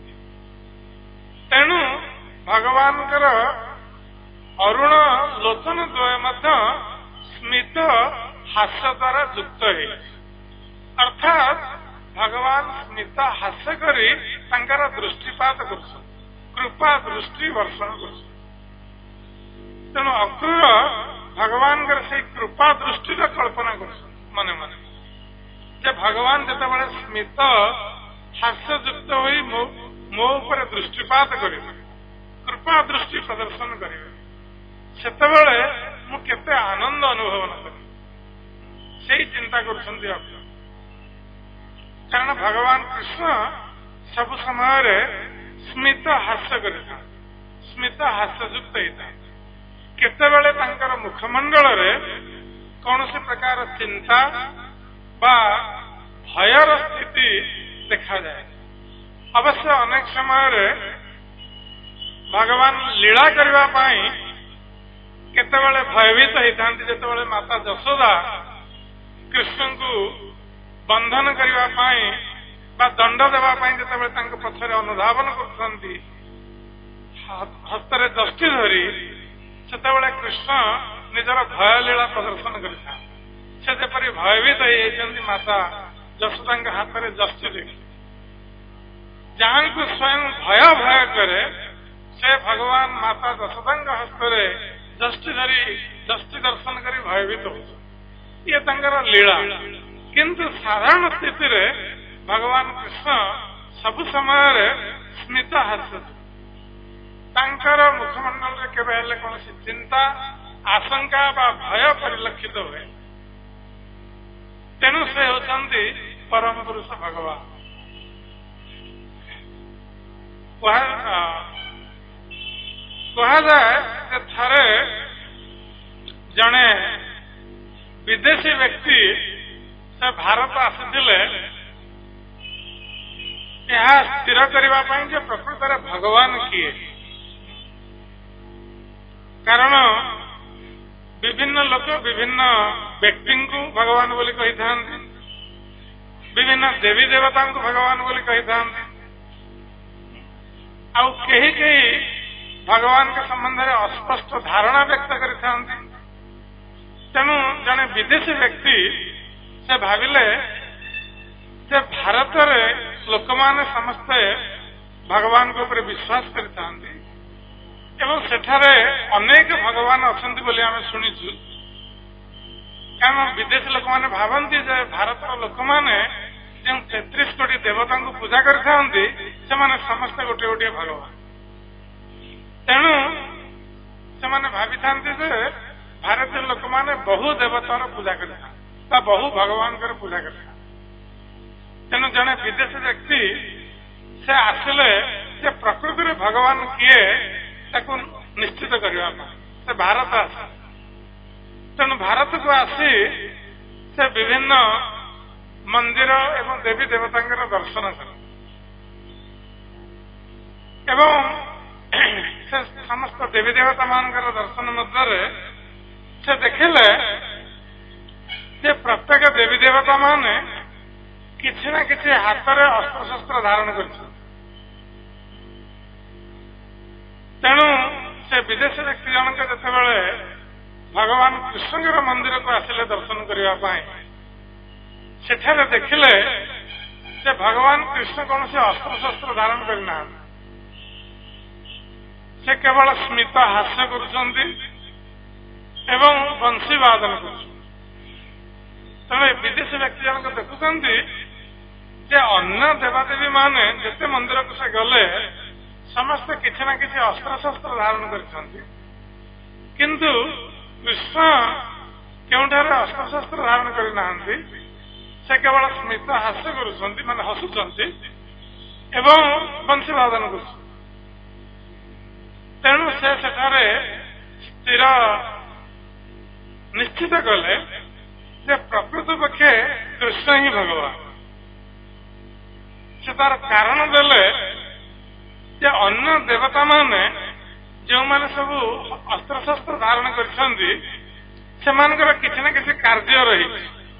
ତେଣୁ ଭଗବାନଙ୍କର ଅରୁଣ ଲୋଚନ ଦ୍ୱୟ ମଧ୍ୟ ସ୍ମିତ ହାସ ଦ୍ୱାରା ଯୁକ୍ତ ହେଇଛି। ଅର୍ଥାତ୍ ଭଗବାନ ସ୍ମିତ ହାସ କରି ତାଙ୍କର ଦୃଷ୍ଟିପାତ କରୁଛନ୍ତି, କୃପା ଦୃଷ୍ଟି ବର୍ଷଣ କରୁଛନ୍ତି। ତେଣୁ ଅକ୍ରୂର ଭଗବାନଙ୍କର ସେଇ କୃପା ଦୃଷ୍ଟିର କଳ୍ପନା କରୁଛନ୍ତି ମନେ ମନେ, ଯେ ଭଗବାନ ଯେତେବେଳେ ସ୍ମିତ ହାସ୍ୟଯୁକ୍ତ ହୋଇ ମୋ ଉପରେ ଦୃଷ୍ଟିପାତ କରିବେ, କୃପା ଦୃଷ୍ଟି ପ୍ରଦର୍ଶନ କରିବେ, ସେତେବେଳେ ମୁଁ କେତେ ଆନନ୍ଦ ଅନୁଭବ କରିବି, ସେଇ ଚିନ୍ତା କରୁଛନ୍ତି ଅକ୍ରୂର। କାରଣ ଭଗବାନ କୃଷ୍ଣ ସବୁ ସମୟରେ ସ୍ମିତ ହାସ୍ୟ କରିଥାନ୍ତି, ସ୍ମିତ ହାସ୍ୟଯୁକ୍ତ ହେଇଥାନ୍ତି। କେତେବେଳେ ତାଙ୍କର ମୁଖମଣ୍ଡଳରେ କୌଣସି ପ୍ରକାର ଚିନ୍ତା ବା ଭୟର ସ୍ଥିତି ଦେଖାଯାଏ। ଅବଶ୍ୟ ଅନେକ ସମୟରେ ଭଗବାନ ଲୀଳା କରିବା ପାଇଁ କେତେବେଳେ ଭୟଭୀତ ହେଇଥାନ୍ତି, ଯେତେବେଳେ ମାତା ଯଶୋଦା କୃଷ୍ଣଙ୍କୁ ବନ୍ଧନ କରିବା ପାଇଁ ବା ଦଣ୍ଡ ଦେବା ପାଇଁ ଯେତେବେଳେ ତାଙ୍କ ପଛରେ ଅନୁଧାବନ କରୁଛନ୍ତି ହସ୍ତରେ ଯଷ୍ଟି ଧରି, ସେତେବେଳେ କୃଷ୍ଣ ନିଜର ଭୟ ଲୀଳା ପ୍ରଦର୍ଶନ କରିଥାନ୍ତି। ସେ ଯେପରି ଭୟଭୀତ ହେଇଯାଇଛନ୍ତି ମାତା ଯଶୋଦାଙ୍କ ହାତରେ ଯଷ୍ଟି ଦେଖି। ଯାହାଙ୍କୁ ସ୍ୱୟଂ ଭୟ କରେ ସେ ଭଗବାନ ମାତା ଯଶୋଦାଙ୍କ ହସ୍ତରେ ଯଷ୍ଟି ଧରି ଯଷ୍ଟି ଦର୍ଶନ କରି ଭୟଭୀତ ହଉଛନ୍ତି। ଇଏ ତାଙ୍କର ଲୀଳା। କିନ୍ତୁ ସାଧାରଣ ସ୍ଥିତିରେ ଭଗବାନ କୃଷ୍ଣ ସବୁ ସମୟରେ ସ୍ମିତ ହାସ୍ୟ, ତାଙ୍କର ମୁଖମଣ୍ଡଳରେ କେବେ ହେଲେ କୌଣସି ଚିନ୍ତା, ଆଶଙ୍କା ବା ଭୟ ପରିଲକ୍ଷିତ ହୁଏ। ତେଣୁ ସେ ହେଉଛନ୍ତି ପରମ ପୁରୁଷ ଭଗବାନ। କୁହାଯାଏ ଯେ ଥରେ ଜଣେ ବିଦେଶୀ ବ୍ୟକ୍ତି ସେ ସେ ଭାରତ ଆସିଥିଲେ ଏହା ସ୍ଥିର କରିବା ପାଇଁ ଯେ ପ୍ରକୃତରେ ଭଗବାନ କିଏ। କାରଣ ବିଭିନ୍ନ ଲୋକ ବିଭିନ୍ନ ବ୍ୟକ୍ତିଙ୍କୁ ଭଗବାନ ବୋଲି କହିଥାନ୍ତି, ବିଭିନ୍ନ ଦେବୀ ଦେବତାଙ୍କୁ ଭଗବାନ ବୋଲି କହିଥାନ୍ତି, ଆଉ କେହି କେହି ଭଗବାନଙ୍କ ସମ୍ବନ୍ଧରେ ଅସ୍ପଷ୍ଟ ଧାରଣା ବ୍ୟକ୍ତ କରିଥାନ୍ତି। ତେଣୁ ଜଣେ ବିଦେଶୀ ବ୍ୟକ୍ତି ସେ ଭାବିଲେ ଯେ ଭାରତରେ ଲୋକମାନେ ସମସ୍ତେ ଭଗବାନଙ୍କ ଉପରେ ବିଶ୍ୱାସ କରିଥାନ୍ତି ଏବଂ ସେଠାରେ ଅନେକ ଭଗବାନ ଅଛନ୍ତି ବୋଲି ଆମେ ଶୁଣିଛୁ। କାରଣ ବିଦେଶୀ ଲୋକମାନେ ଭାବନ୍ତି ଯେ ଭାରତର ଲୋକମାନେ ଯେଉଁ 33 କୋଟି ଦେବତାଙ୍କୁ ପୂଜା କରିଥାନ୍ତି ସେମାନେ ସମସ୍ତେ ଗୋଟିଏ ଗୋଟିଏ ଭଗବାନ। ତେଣୁ ସେମାନେ ଭାବିଥାନ୍ତି ଯେ ଭାରତୀୟ ଲୋକମାନେ ବହୁ ଦେବତାର ପୂଜା କରିଥାନ୍ତି ବା ବହୁ ଭଗବାନଙ୍କର ପୂଜା କରିଥାନ୍ତି। ତେଣୁ ଜଣେ ବିଦେଶୀ ବ୍ୟକ୍ତି ସେ ଆସିଲେ ଯେ ପ୍ରକୃତିରେ ଭଗବାନ କିଏ ତାକୁ ନିଶ୍ଚିତ କରିବା ପାଇଁ ସେ ଭାରତ ଆସେ। ତେଣୁ ଭାରତକୁ ଆସି ସେ ବିଭିନ୍ନ ମନ୍ଦିର ଏବଂ ଦେବୀ ଦେବତାଙ୍କର ଦର୍ଶନ କଲେ ଏବଂ ସେ ସମସ୍ତ ଦେବୀ ଦେବତା ମାନଙ୍କର ଦର୍ଶନ ମଧ୍ୟରେ ସେ ଦେଖିଲେ ଯେ ପ୍ରତ୍ୟେକ ଦେବୀ ଦେବତା ମାନେ କିଛି ନା କିଛି ହାତରେ ଅସ୍ତ୍ରଶସ୍ତ୍ର ଧାରଣ କରିଛନ୍ତି। ତେଣୁ ସେ ବିଦେଶୀ ବ୍ୟକ୍ତି ଜଣକ ଯେତେବେଳେ ଭଗବାନ କୃଷ୍ଣଙ୍କର ମନ୍ଦିରକୁ ଆସିଲେ ଦର୍ଶନ କରିବା ପାଇଁ ସେଠାରେ ଦେଖିଲେ ଯେ ଭଗବାନ କୃଷ୍ଣ କୌଣସି ଅସ୍ତ୍ରଶସ୍ତ୍ର ଧାରଣ କରିନାହାନ୍ତି। ସେ କେବଳ ସ୍ମିତ ହାସ୍ୟ କରୁଛନ୍ତି ଏବଂ ବଂଶୀ ବାଦନ କରୁଛନ୍ତି। ତେଣୁ ଏ ବିଦେଶୀ ବ୍ୟକ୍ତି ଜଣକ ଦେଖୁଛନ୍ତି ଯେ ଅନ୍ୟ ଦେବାଦେବୀ ମାନେ ଯେତେ ମନ୍ଦିରକୁ ସେ ଗଲେ ସମସ୍ତେ କିଛି ନା କିଛି ଅସ୍ତ୍ରଶସ୍ତ୍ର ଧାରଣ କରିଛନ୍ତି, କିନ୍ତୁ କୃଷ୍ଣ କେଉଁଠାରେ ଅସ୍ତ୍ରଶସ୍ତ୍ର ଧାରଣ କରିନାହାନ୍ତି। ସେ କେବଳ ସ୍ମିତ ହାସ୍ୟ କରୁଛନ୍ତି, ମାନେ ହସୁଛନ୍ତି ଏବଂ ବଂଶୀ ବାଦନ କରୁଛନ୍ତି। ତେଣୁ ସେ ସେଠାରେ ସ୍ଥିର ନିଶ୍ଚିତ କଲେ ଯେ ପ୍ରକୃତ ପକ୍ଷେ କୃଷ୍ଣ ହିଁ ଭଗବାନ। ସେ ତାର କାରଣ ଦେଲେ ଯେ ଅନ୍ୟ ଦେବତା ମାନେ ଯେଉଁମାନେ ସବୁ ଅସ୍ତ୍ରଶସ୍ତ୍ର ଧାରଣ କରିଛନ୍ତି ସେମାନଙ୍କର କିଛି ନା କିଛି କାର୍ଯ୍ୟ ରହିଛି।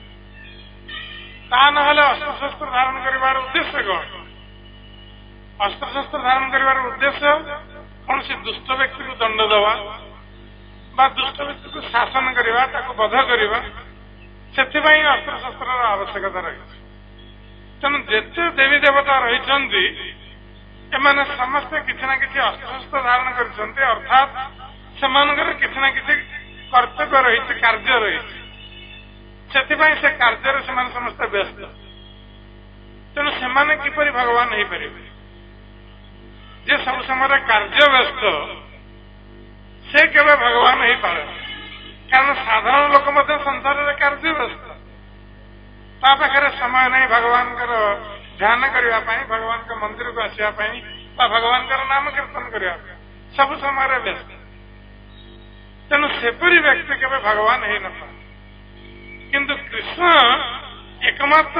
ତାହା ନହେଲେ ଅସ୍ତ୍ରଶସ୍ତ୍ର ଧାରଣ କରିବାର ଉଦ୍ଦେଶ୍ୟ କଣ? ଅସ୍ତ୍ରଶସ୍ତ୍ର ଧାରଣ କରିବାର ଉଦ୍ଦେଶ୍ୟ କୌଣସି ଦୁଷ୍ଟ ବ୍ୟକ୍ତିକୁ ଦଣ୍ଡ ଦେବା ବା ଦୁଷ୍ଟ ବ୍ୟକ୍ତିକୁ ଶାସନ କରିବା, ତାକୁ ବଧ କରିବା, ସେଥିପାଇଁ ଅସ୍ତ୍ରଶସ୍ତ୍ରର ଆବଶ୍ୟକତା ରହିଛି। ତେଣୁ ଯେତେ ଦେବୀ ଦେବତା ରହିଛନ୍ତି ଏମାନେ ସମସ୍ତେ କିଛି ନା କିଛି ଅସ୍ତ୍ରଶସ୍ତ୍ର ଧାରଣ କରିଛନ୍ତି, ଅର୍ଥାତ୍ ସେମାନଙ୍କର କିଛି ନା କିଛି କର୍ତ୍ତବ୍ୟ ରହିଛି, କାର୍ଯ୍ୟ ରହିଛି। ସେଥିପାଇଁ ସେ କାର୍ଯ୍ୟରେ ସେମାନେ ସମସ୍ତେ ବ୍ୟସ୍ତ। ତେଣୁ ସେମାନେ କିପରି ଭଗବାନ ହେଇପାରିବେ? ଯେ ସବୁ ସମୟରେ କାର୍ଯ୍ୟ ବ୍ୟସ୍ତ ସେ କେବେ ଭଗବାନ ହେଇପାରେ। କାରଣ ସାଧାରଣ ଲୋକ ମଧ୍ୟ ସଂସାରରେ କାର୍ଯ୍ୟ ବ୍ୟସ୍ତ, ତା ପାଖରେ ସମୟ ନାହିଁ ଭଗବାନଙ୍କର ଧ୍ୟାନ କରିବା ପାଇଁ, ଭଗବାନଙ୍କ ମନ୍ଦିରକୁ ଆସିବା ପାଇଁ ବା ଭଗବାନଙ୍କର ନାମ କୀର୍ତ୍ତନ କରିବା ପାଇଁ, ସବୁ ସମୟରେ ବ୍ୟସ୍ତ। ତେଣୁ ସେପରି ବ୍ୟକ୍ତି କେବେ ଭଗବାନ ହେଇନଥାଏ। କିନ୍ତୁ କୃଷ୍ଣ ଏକମାତ୍ର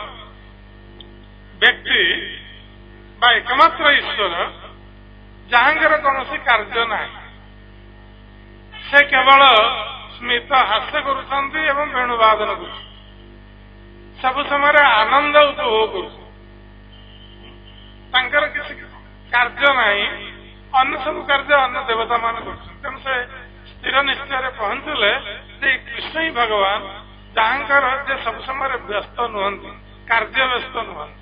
ବ୍ୟକ୍ତି ବା ଏକମାତ୍ର ଈଶ୍ୱର ଯାହାଙ୍କର କୌଣସି କାର୍ଯ୍ୟ ନାହିଁ। ସେ କେବଳ ସ୍ମିତ ହାସ୍ୟ କରୁଛନ୍ତି ଏବଂ ବେଣୁବାଦନ କରୁଛନ୍ତି, ସବୁ ସମୟରେ ଆନନ୍ଦ ଉପଭୋଗ କରୁଛନ୍ତି। ତାଙ୍କର କିଛି କାର୍ଯ୍ୟ ନାହିଁ, ଅନ୍ୟ ସବୁ କାର୍ଯ୍ୟ ଅନ୍ୟ ଦେବତା ମାନେ କରୁଛନ୍ତି। ତେଣୁ ସେ ସ୍ଥିର ନିଶ୍ଚୟରେ ପହଞ୍ଚିଲେ ଯେ କୃଷ୍ଣ ହିଁ ଭଗବାନ, ଯାହାଙ୍କର ଯେ ସବୁ ସମୟରେ ବ୍ୟସ୍ତ ନୁହନ୍ତି, କାର୍ଯ୍ୟ ବ୍ୟସ୍ତ ନୁହନ୍ତି।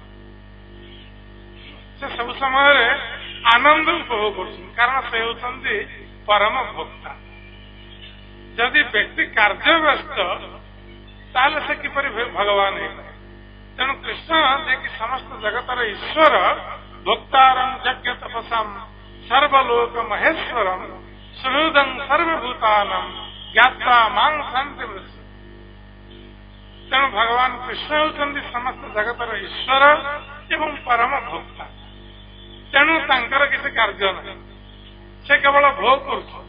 ସେ ସବୁ ସମୟରେ ଆନନ୍ଦ ଉପଭୋଗ କରୁଛନ୍ତି, କାରଣ ସେ ହେଉଛନ୍ତି ପରମ ଭୋକ୍ତା। ଯଦି ବ୍ୟକ୍ତି କାର୍ଯ୍ୟ ବ୍ୟସ୍ତ ତାହେଲେ ସେ କିପରି ଭଗବାନ ହେଇପାରେ? ତେଣୁ କୃଷ୍ଣ ଯିଏକି ସମସ୍ତ ଜଗତର ଈଶ୍ୱର, ଭୋକ୍ତାରଂ ଯଜ୍ଞ ତପସାମ୍ ସର୍ବଲୋକ ମହେଶ୍ୱରମ୍ ସୁହୃଦଂ ସର୍ବଭୂତାନମ୍ ଜ୍ଞାତ୍ୱା ମାଂ ଶାନ୍ତି ବୃତ୍ତି। ତେଣୁ ଭଗବାନ କୃଷ୍ଣ ହେଉଛନ୍ତି ସମସ୍ତ ଜଗତର ଈଶ୍ୱର ଏବଂ ପରମ ଭୋକ୍ତା। ତେଣୁ ତାଙ୍କର କିଛି କାର୍ଯ୍ୟ ନାହିଁ, ସେ କେବଳ ଭୋଗ କରୁଛନ୍ତି।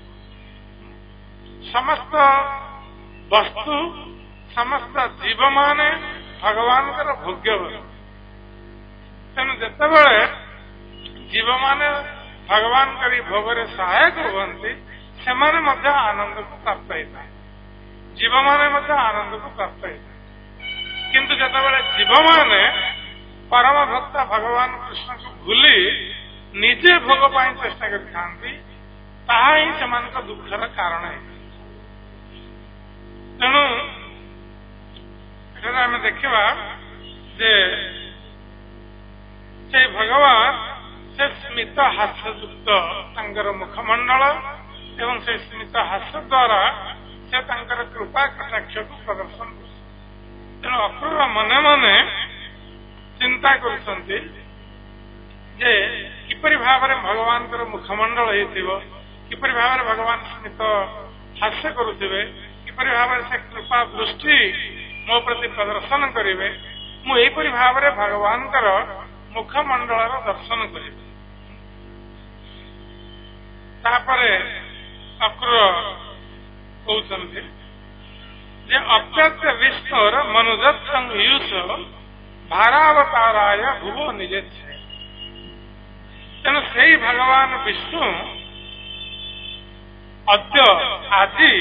ସମସ୍ତ ବସ୍ତୁ, ସମସ୍ତ ଜୀବମାନେ ଭଗବାନଙ୍କର ଭୋଗ୍ୟ ବସ୍ତୁ। ତେଣୁ ଯେତେବେଳେ ଜୀବମାନେ ଭଗବାନଙ୍କର ଭୋଗରେ ସହାୟକ ହୁଅନ୍ତି ସେମାନେ ମଧ୍ୟ ଆନନ୍ଦକୁ ପ୍ରାପ୍ତ ହେଇଥାଏ, ଜୀବମାନେ ମଧ୍ୟ ଆନନ୍ଦକୁ ପ୍ରାପ୍ତ ହେଇଥାଏ। କିନ୍ତୁ ଯେତେବେଳେ ଜୀବମାନେ ପରମ ଭକ୍ତ ଭଗବାନ କୃଷ୍ଣଙ୍କୁ ଭୁଲି ନିଜେ ଭୋଗ ପାଇଁ ଚେଷ୍ଟା କରିଥାନ୍ତି ତାହା ହିଁ ସେମାନଙ୍କ ଦୁଃଖର କାରଣ ହେଇଥାଏ। ତେଣୁ ଏଠାରେ ଆମେ ଦେଖିବା ଯେ ସେ ଭଗବାନ ସେ ସ୍ମିତ ହାସ୍ୟଯୁକ୍ତ ତାଙ୍କର ମୁଖମଣ୍ଡଳ ଏବଂ ସେ ସ୍ମିତ ହାସ୍ୟ ଦ୍ୱାରା ସେ ତାଙ୍କର କୃପା କଟାକ୍ଷକୁ ପ୍ରଦର୍ଶନ କରୁଛନ୍ତି। ତେଣୁ ଅକ୍ରୂର ମନେ ମନେ ଚିନ୍ତା କରୁଛନ୍ତି ଯେ କିପରି ଭାବରେ ଭଗବାନଙ୍କର ମୁଖମଣ୍ଡଳ ହେଇଥିବ, କିପରି ଭାବରେ ଭଗବାନ ସ୍ମିତ ହାସ୍ୟ କରୁଥିବେ, କିପରି ଭାବରେ ସେ କୃପା ଦୃଷ୍ଟି ମୋ ପ୍ରତି ପ୍ରଦର୍ଶନ କରିବେ, ମୁଁ ଏହିପରି ଭାବରେ ଭଗବାନଙ୍କର ମୁଖମଣ୍ଡଳର ଦର୍ଶନ କରିବି। ତାପରେ ଅକ୍ରୂର କହୁଛନ୍ତି ଯେ ଅପ୍ୟତ୍ୟ ବିଷ୍ଣୁର ମନୁଜତ୍ସଂ ୟୁଷ ଭାରାବତାରାୟ ଭୁବ ନିଜେଚ୍ଛେ। ତେଣୁ ସେଇ ଭଗବାନ ବିଷ୍ଣୁ ଅଦ୍ୟ ଆଜି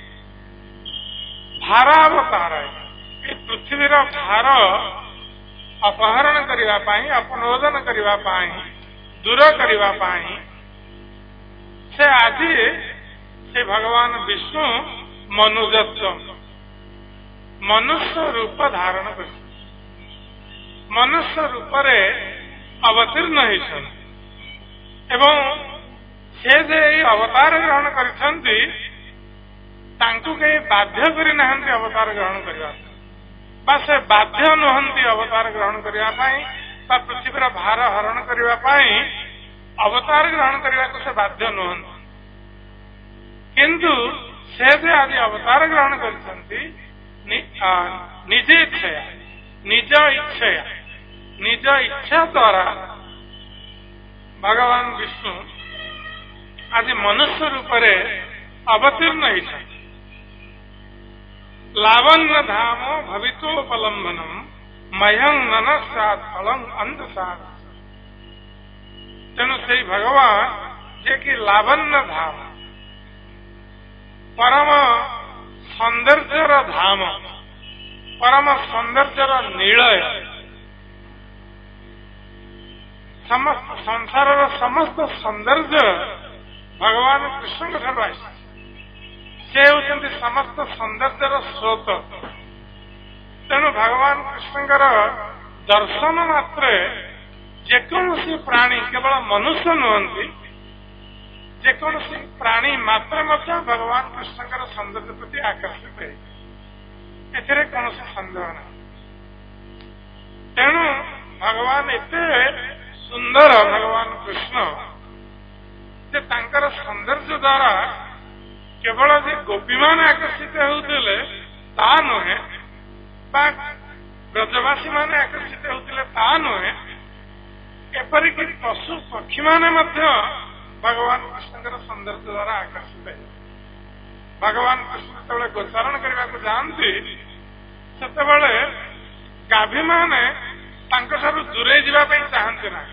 ଭାରାବତାରାୟ ଏ ପୃଥିବୀର ଭାର ଅପହରଣ କରିବା ପାଇଁ, ଅପନୋଦନ କରିବା ପାଇଁ, ଦୂର କରିବା ପାଇଁ ସେ ଆଜି ସେ ଭଗବାନ ବିଷ୍ଣୁ ମନୁଜତ୍ୱ ମନୁଷ୍ୟ ରୂପ ଧାରଣ କରିଛନ୍ତି, ମନୁଷ୍ୟ ରୂପରେ ଅବତୀର୍ଣ୍ଣ ହେଇଛନ୍ତି ଏବଂ ସେ ଯେ ଏହି ଅବତାର ଗ୍ରହଣ କରିଛନ୍ତି ତାଙ୍କୁ କେହି ବାଧ୍ୟ କରିନାହାନ୍ତି ଅବତାର ଗ୍ରହଣ କରିବା ପାଇଁ, ବା ସେ ବାଧ୍ୟ ନୁହନ୍ତି ଅବତାର ଗ୍ରହଣ କରିବା ପାଇଁ ବା ପୃଥିବୀର ଭାର ହରଣ କରିବା ପାଇଁ ଅବତାର ଗ୍ରହଣ କରିବାକୁ ସେ ବାଧ୍ୟ ନୁହନ୍ତି। କିନ୍ତୁ ସେ ଯେ ଆଜି ଅବତାର ଗ୍ରହଣ କରିଛନ୍ତି ନିଜେ ଇଚ୍ଛା ନିଜ ଇଚ୍ଛା ଦ୍ୱାରା ଭଗବାନ ବିଷ୍ଣୁ ଆଜି ମନୁଷ୍ୟ ରୂପରେ ଅବତୀର୍ଣ୍ଣ ହେଇଛନ୍ତି। ଲାବଣ୍ୟ ଧାମ ଭବିତୋପଲମ୍ବନମ ମହଂ ନନସାତ୍ ଫଳଂ ଅନ୍ଧସାତ୍। ତେଣୁ ସେଇ ଭଗବାନ ଯେ କି ଲାବଣ୍ୟ ଧାମ ପରମ ସୌନ୍ଦର୍ଯ୍ୟର ଧାମ, ପରମ ସୌନ୍ଦର୍ଯ୍ୟର ନିଳୟ, ସଂସାରର ସମସ୍ତ ସୌନ୍ଦର୍ଯ୍ୟ ଭଗବାନ କୃଷ୍ଣଙ୍କ ଠାରୁ ଆସିଛି। ସେ ହେଉଛନ୍ତି ସମସ୍ତ ସୌନ୍ଦର୍ଯ୍ୟର ସ୍ରୋତ। ତେଣୁ ଭଗବାନ କୃଷ୍ଣଙ୍କର ଦର୍ଶନ ମାତ୍ରେ ଯେକୌଣସି ପ୍ରାଣୀ, କେବଳ ମନୁଷ୍ୟ ନୁହନ୍ତି, ଯେକୌଣସି ପ୍ରାଣୀ ମାତ୍ରେ ମଧ୍ୟ ଭଗବାନ କୃଷ୍ଣଙ୍କର ସୌନ୍ଦର୍ଯ୍ୟ ପ୍ରତି ଆକର୍ଷିତ ହେଇଥାଏ, ଏଥିରେ କୌଣସି ସନ୍ଦେହ ନାହିଁ। ତେଣୁ ଭଗବାନ ଏତେ ସୁନ୍ଦର ଭଗବାନ କୃଷ୍ଣ ଯେ ତାଙ୍କର ସୌନ୍ଦର୍ଯ୍ୟ ଦ୍ୱାରା କେବଳ ଯେ ଗୋପୀମାନେ ଆକର୍ଷିତ ହେଉଥିଲେ ତାହା ନୁହେଁ, ବା ବ୍ରଜବାସୀମାନେ ଆକର୍ଷିତ ହେଉଥିଲେ ତାହା ନୁହେଁ, ଏପରିକି ପଶୁ ପକ୍ଷୀମାନେ ମଧ୍ୟ ଭଗବାନ କୃଷ୍ଣଙ୍କର ସୌନ୍ଦର୍ଯ୍ୟ ଦ୍ୱାରା ଆକର୍ଷିତ ହେଲେ। ଭଗବାନ କୃଷ୍ଣ ଯେତେବେଳେ ଗୋଚାରଣ କରିବାକୁ ଯାଆନ୍ତି ସେତେବେଳେ ଗାଭୀମାନେ ତାଙ୍କଠାରୁ ଦୂରେଇ ଯିବା ପାଇଁ ଚାହାନ୍ତି ନାହିଁ,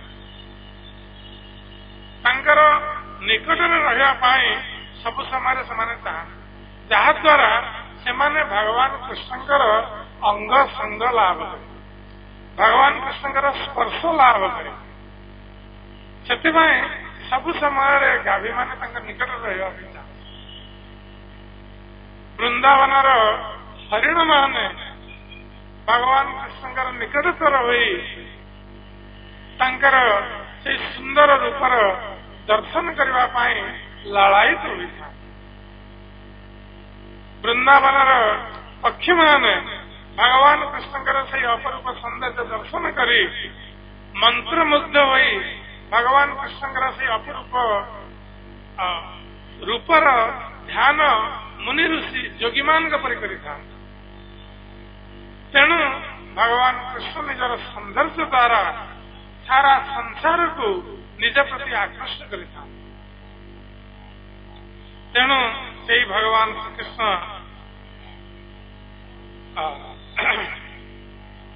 ତାଙ୍କର ନିକଟରେ ରହିବା ପାଇଁ ସବୁ ସମୟରେ ସେମାନେ ଚାହାନ୍ତି, ଯାହାଦ୍ୱାରା ସେମାନେ ଭଗବାନ କୃଷ୍ଣଙ୍କର ଅଙ୍ଗ ସଙ୍ଗ ଲାଭ କରିବେ, ଭଗବାନ କୃଷ୍ଣଙ୍କର ସ୍ପର୍ଶ ଲାଭ କରିବେ। ସେଥିପାଇଁ ସବୁ ସମୟରେ ଗାଭୀମାନେ ତାଙ୍କ ନିକଟରେ ରହିବା ପାଇଁ ଚାହାନ୍ତି। ବୃନ୍ଦାବନର ହରିଣମାନେ ଭଗବାନ କୃଷ୍ଣଙ୍କର ନିକଟତର ହୋଇ ତାଙ୍କର ସେଇ ସୁନ୍ଦର ରୂପର ଦର୍ଶନ କରିବା ପାଇଁ ଲାଳାୟିତ ହୋଇଥାନ୍ତି। ବୃନ୍ଦାବନର ପକ୍ଷୀମାନେ ଭଗବାନ କୃଷ୍ଣଙ୍କର ସେଇ ଅପରୂପ ସୌନ୍ଦର୍ଯ୍ୟ ଦର୍ଶନ କରି ମନ୍ତ୍ରମୁଗ୍ଧ ହୋଇ ଭଗବାନ କୃଷ୍ଣଙ୍କର ସେଇ ଅପରୂପ ରୂପର ଧ୍ୟାନ ମୁନି ଋଷି ଯୋଗୀମାନଙ୍କ ପରି କରିଥାନ୍ତି। ତେଣୁ ଭଗବାନ କୃଷ୍ଣ ନିଜର ସୌନ୍ଦର୍ଯ୍ୟ ଦ୍ୱାରା ସାରା ସଂସାରକୁ ନିଜ ପ୍ରତି ଆକୃଷ୍ଟ କରିଥାନ୍ତି। ତେଣୁ ସେଇ ଭଗବାନ ଶ୍ରୀକୃଷ୍ଣ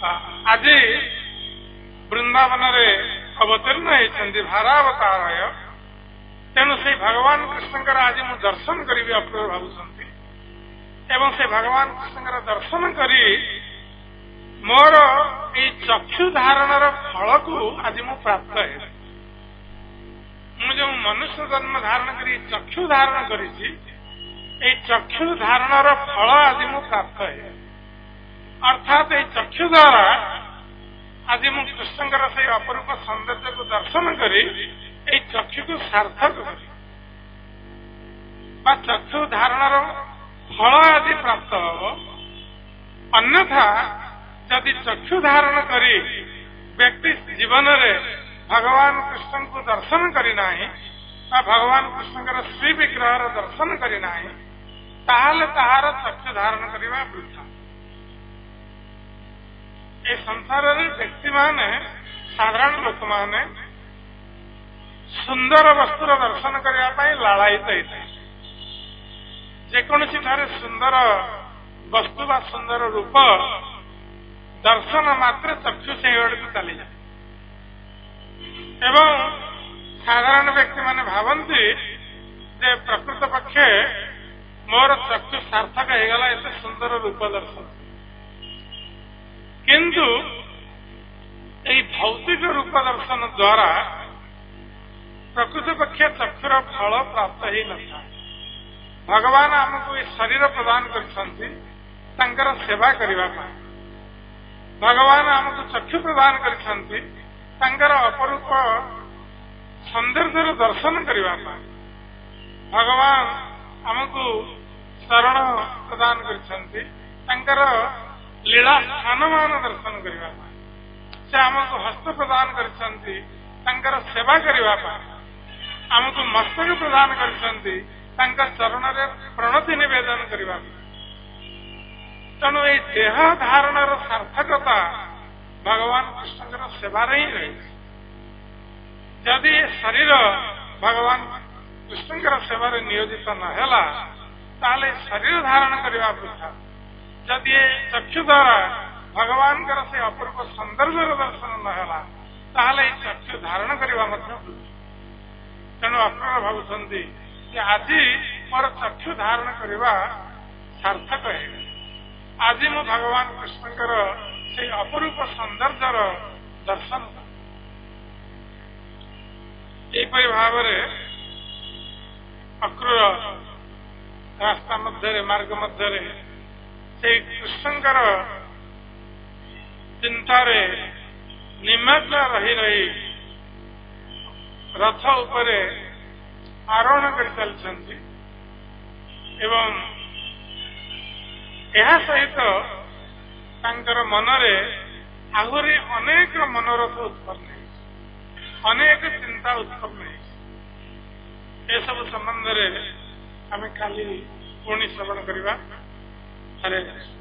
ଆଜି ବୃନ୍ଦାବନରେ ଅବତୀର୍ଣ୍ଣ ହେଇଛନ୍ତି ଭାରାବତାରୟ। ତେଣୁ ସେଇ ଭଗବାନ କୃଷ୍ଣଙ୍କର ଆଜି ମୁଁ ଦର୍ଶନ କରିବି ଅପ୍ରଭୁ ଭାବୁଛନ୍ତି ଏବଂ ସେ ଭଗବାନ କୃଷ୍ଣଙ୍କର ଦର୍ଶନ କରି ମୋର ଏଇ ଚକ୍ଷୁ ଧାରଣର ଫଳକୁ ଆଜି ମୁଁ ପ୍ରାପ୍ତ ହେବି। ମୁଁ ଯେଉଁ ମନୁଷ୍ୟ ଜନ୍ମ ଧାରଣ କରି ଚକ୍ଷୁ ଧାରଣ କରିଛି ଏଇ ଚକ୍ଷୁ ଧାରଣର ଫଳ ଆଜି ମୁଁ ପ୍ରାପ୍ତ ହେବି। ଅର୍ଥାତ୍ ଏଇ ଚକ୍ଷୁ ଦ୍ୱାରା ଆଜି ମୁଁ କୃଷ୍ଣଙ୍କର ସେଇ ଅପରୂପ ସୌନ୍ଦର୍ଯ୍ୟକୁ ଦର୍ଶନ କରି ଏଇ ଚକ୍ଷୁକୁ ସାର୍ଥକ କରି ବା ଚକ୍ଷୁ ଧାରଣର ଫଳ ଆଜି ପ୍ରାପ୍ତ ହେବ। ଅନ୍ୟଥା ଯଦି ଚକ୍ଷୁ ଧାରଣ କରି ବ୍ୟକ୍ତି ଜୀବନରେ ଭଗବାନ କୃଷ୍ଣଙ୍କୁ ଦର୍ଶନ କରିନାହିଁ ବା ଭଗବାନ କୃଷ୍ଣଙ୍କର ଶ୍ରୀ ବିଗ୍ରହର ଦର୍ଶନ କରିନାହିଁ ତାହେଲେ ତାହାର ଚକ୍ଷୁ ଧାରଣ କରିବା ବୃଥା। ଏ ସଂସାରରେ ବ୍ୟକ୍ତିମାନେ ସାଧାରଣ ଲୋକମାନେ ସୁନ୍ଦର ବସ୍ତୁର ଦର୍ଶନ କରିବା ପାଇଁ ଲାଳାୟିତ ହେଇଥାଏ। ଯେକୌଣସି ଠାରେ ସୁନ୍ଦର ବସ୍ତୁ ବା ସୁନ୍ଦର ରୂପ ଦର୍ଶନ ମାତ୍ରେ ଚକ୍ଷୁ ସେହି ଆଡ଼କୁ ଚାଲିଯାଏ ଏବଂ ସାଧାରଣ ବ୍ୟକ୍ତିମାନେ ଭାବନ୍ତି ଯେ ପ୍ରକୃତ ପକ୍ଷେ ମୋର ଚକ୍ଷୁ ସାର୍ଥକ ହେଇଗଲା ଏତେ ସୁନ୍ଦର ରୂପ ଦର୍ଶନ। କିନ୍ତୁ ଏହି ଭୌତିକ ରୂପ ଦର୍ଶନ ଦ୍ୱାରା ପ୍ରକୃତ ପକ୍ଷେ ଚକ୍ଷୁର ଫଳ ପ୍ରାପ୍ତ ହେଇନଥାଏ। ଭଗବାନ ଆମକୁ ଏ ଶରୀର ପ୍ରଦାନ କରିଛନ୍ତି ତାଙ୍କର ସେବା କରିବା ପାଇଁ। ଭଗବାନ ଆମକୁ ଚକ୍ଷୁ ପ୍ରଦାନ କରିଛନ୍ତି ତାଙ୍କର ଅପରୂପ ସୌନ୍ଦର୍ଯ୍ୟର ଦର୍ଶନ କରିବା ପାଇଁ। ଭଗବାନ ଆମକୁ ଶରଣ ପ୍ରଦାନ କରିଛନ୍ତି ତାଙ୍କର ଲୀଳା ସ୍ଥାନମାନ ଦର୍ଶନ କରିବା ପାଇଁ। ସେ ଆମକୁ ହସ୍ତ ପ୍ରଦାନ କରିଛନ୍ତି ତାଙ୍କର ସେବା କରିବା ପାଇଁ। ଆମକୁ ମସ୍ତକ ପ୍ରଦାନ କରିଛନ୍ତି ତାଙ୍କ ଚରଣରେ ପ୍ରଣତି ନିବେଦନ କରିବା ପାଇଁ। ତେଣୁ ଏଇ ଦେହ ଧାରଣର ସାର୍ଥକତା ଭଗବାନ କୃଷ୍ଣଙ୍କର ସେବାରେ ହିଁ ରହିଛି। ଯଦି ଏ ଶରୀର ଭଗବାନ କୃଷ୍ଣଙ୍କର ସେବାରେ ନିୟୋଜିତ ନ ହେଲା ତାହେଲେ ଶରୀର ଧାରଣ କରିବା ବୃଥା। ଯଦି ଏ ଚକ୍ଷୁ ଦ୍ୱାରା ଭଗବାନଙ୍କର ସେ ଅପୂର୍ବ ସୌନ୍ଦର୍ଯ୍ୟର ଦର୍ଶନ ନ ହେଲା ତାହେଲେ ଏଇ ଚକ୍ଷୁ ଧାରଣ କରିବା ମଧ୍ୟ ବୃଥା। ତେଣୁ ଅପ୍ରଭୁ ଭାବୁଛନ୍ତି ଯେ ଆଜି ମୋର ଚକ୍ଷୁ ଧାରଣ କରିବା ସାର୍ଥକ ହେଇଗଲା। ଆଜି ମୁଁ ଭଗବାନ କୃଷ୍ଣଙ୍କର ସେଇ ଅପରୂପ ସୌନ୍ଦର୍ଯ୍ୟର ଦର୍ଶନ କଲି। ଏହିପରି ଭାବରେ ଅକ୍ରୂର ରାସ୍ତା ମଧ୍ୟରେ ମାର୍ଗ ମଧ୍ୟରେ ସେଇ କୃଷ୍ଣଙ୍କର ଚିନ୍ତାରେ ନିମଗ୍ନ ରହି ରହି ରଥ ଉପରେ ଆରୋହଣ କରି ଚାଲିଛନ୍ତି ଏବଂ ଏହା ସହିତ ତାଙ୍କର ମନରେ ଆହୁରି ଅନେକ ମନୋରଥ ଉତ୍ପନ୍ନ ହେଇଛି, ଅନେକ ଚିନ୍ତା ଉତ୍ପନ୍ନ ହେଇଛି। ଏସବୁ ସମ୍ବନ୍ଧରେ ଆମେ କାଲି ପୁଣି ଶ୍ରବଣ କରିବା। ହରେ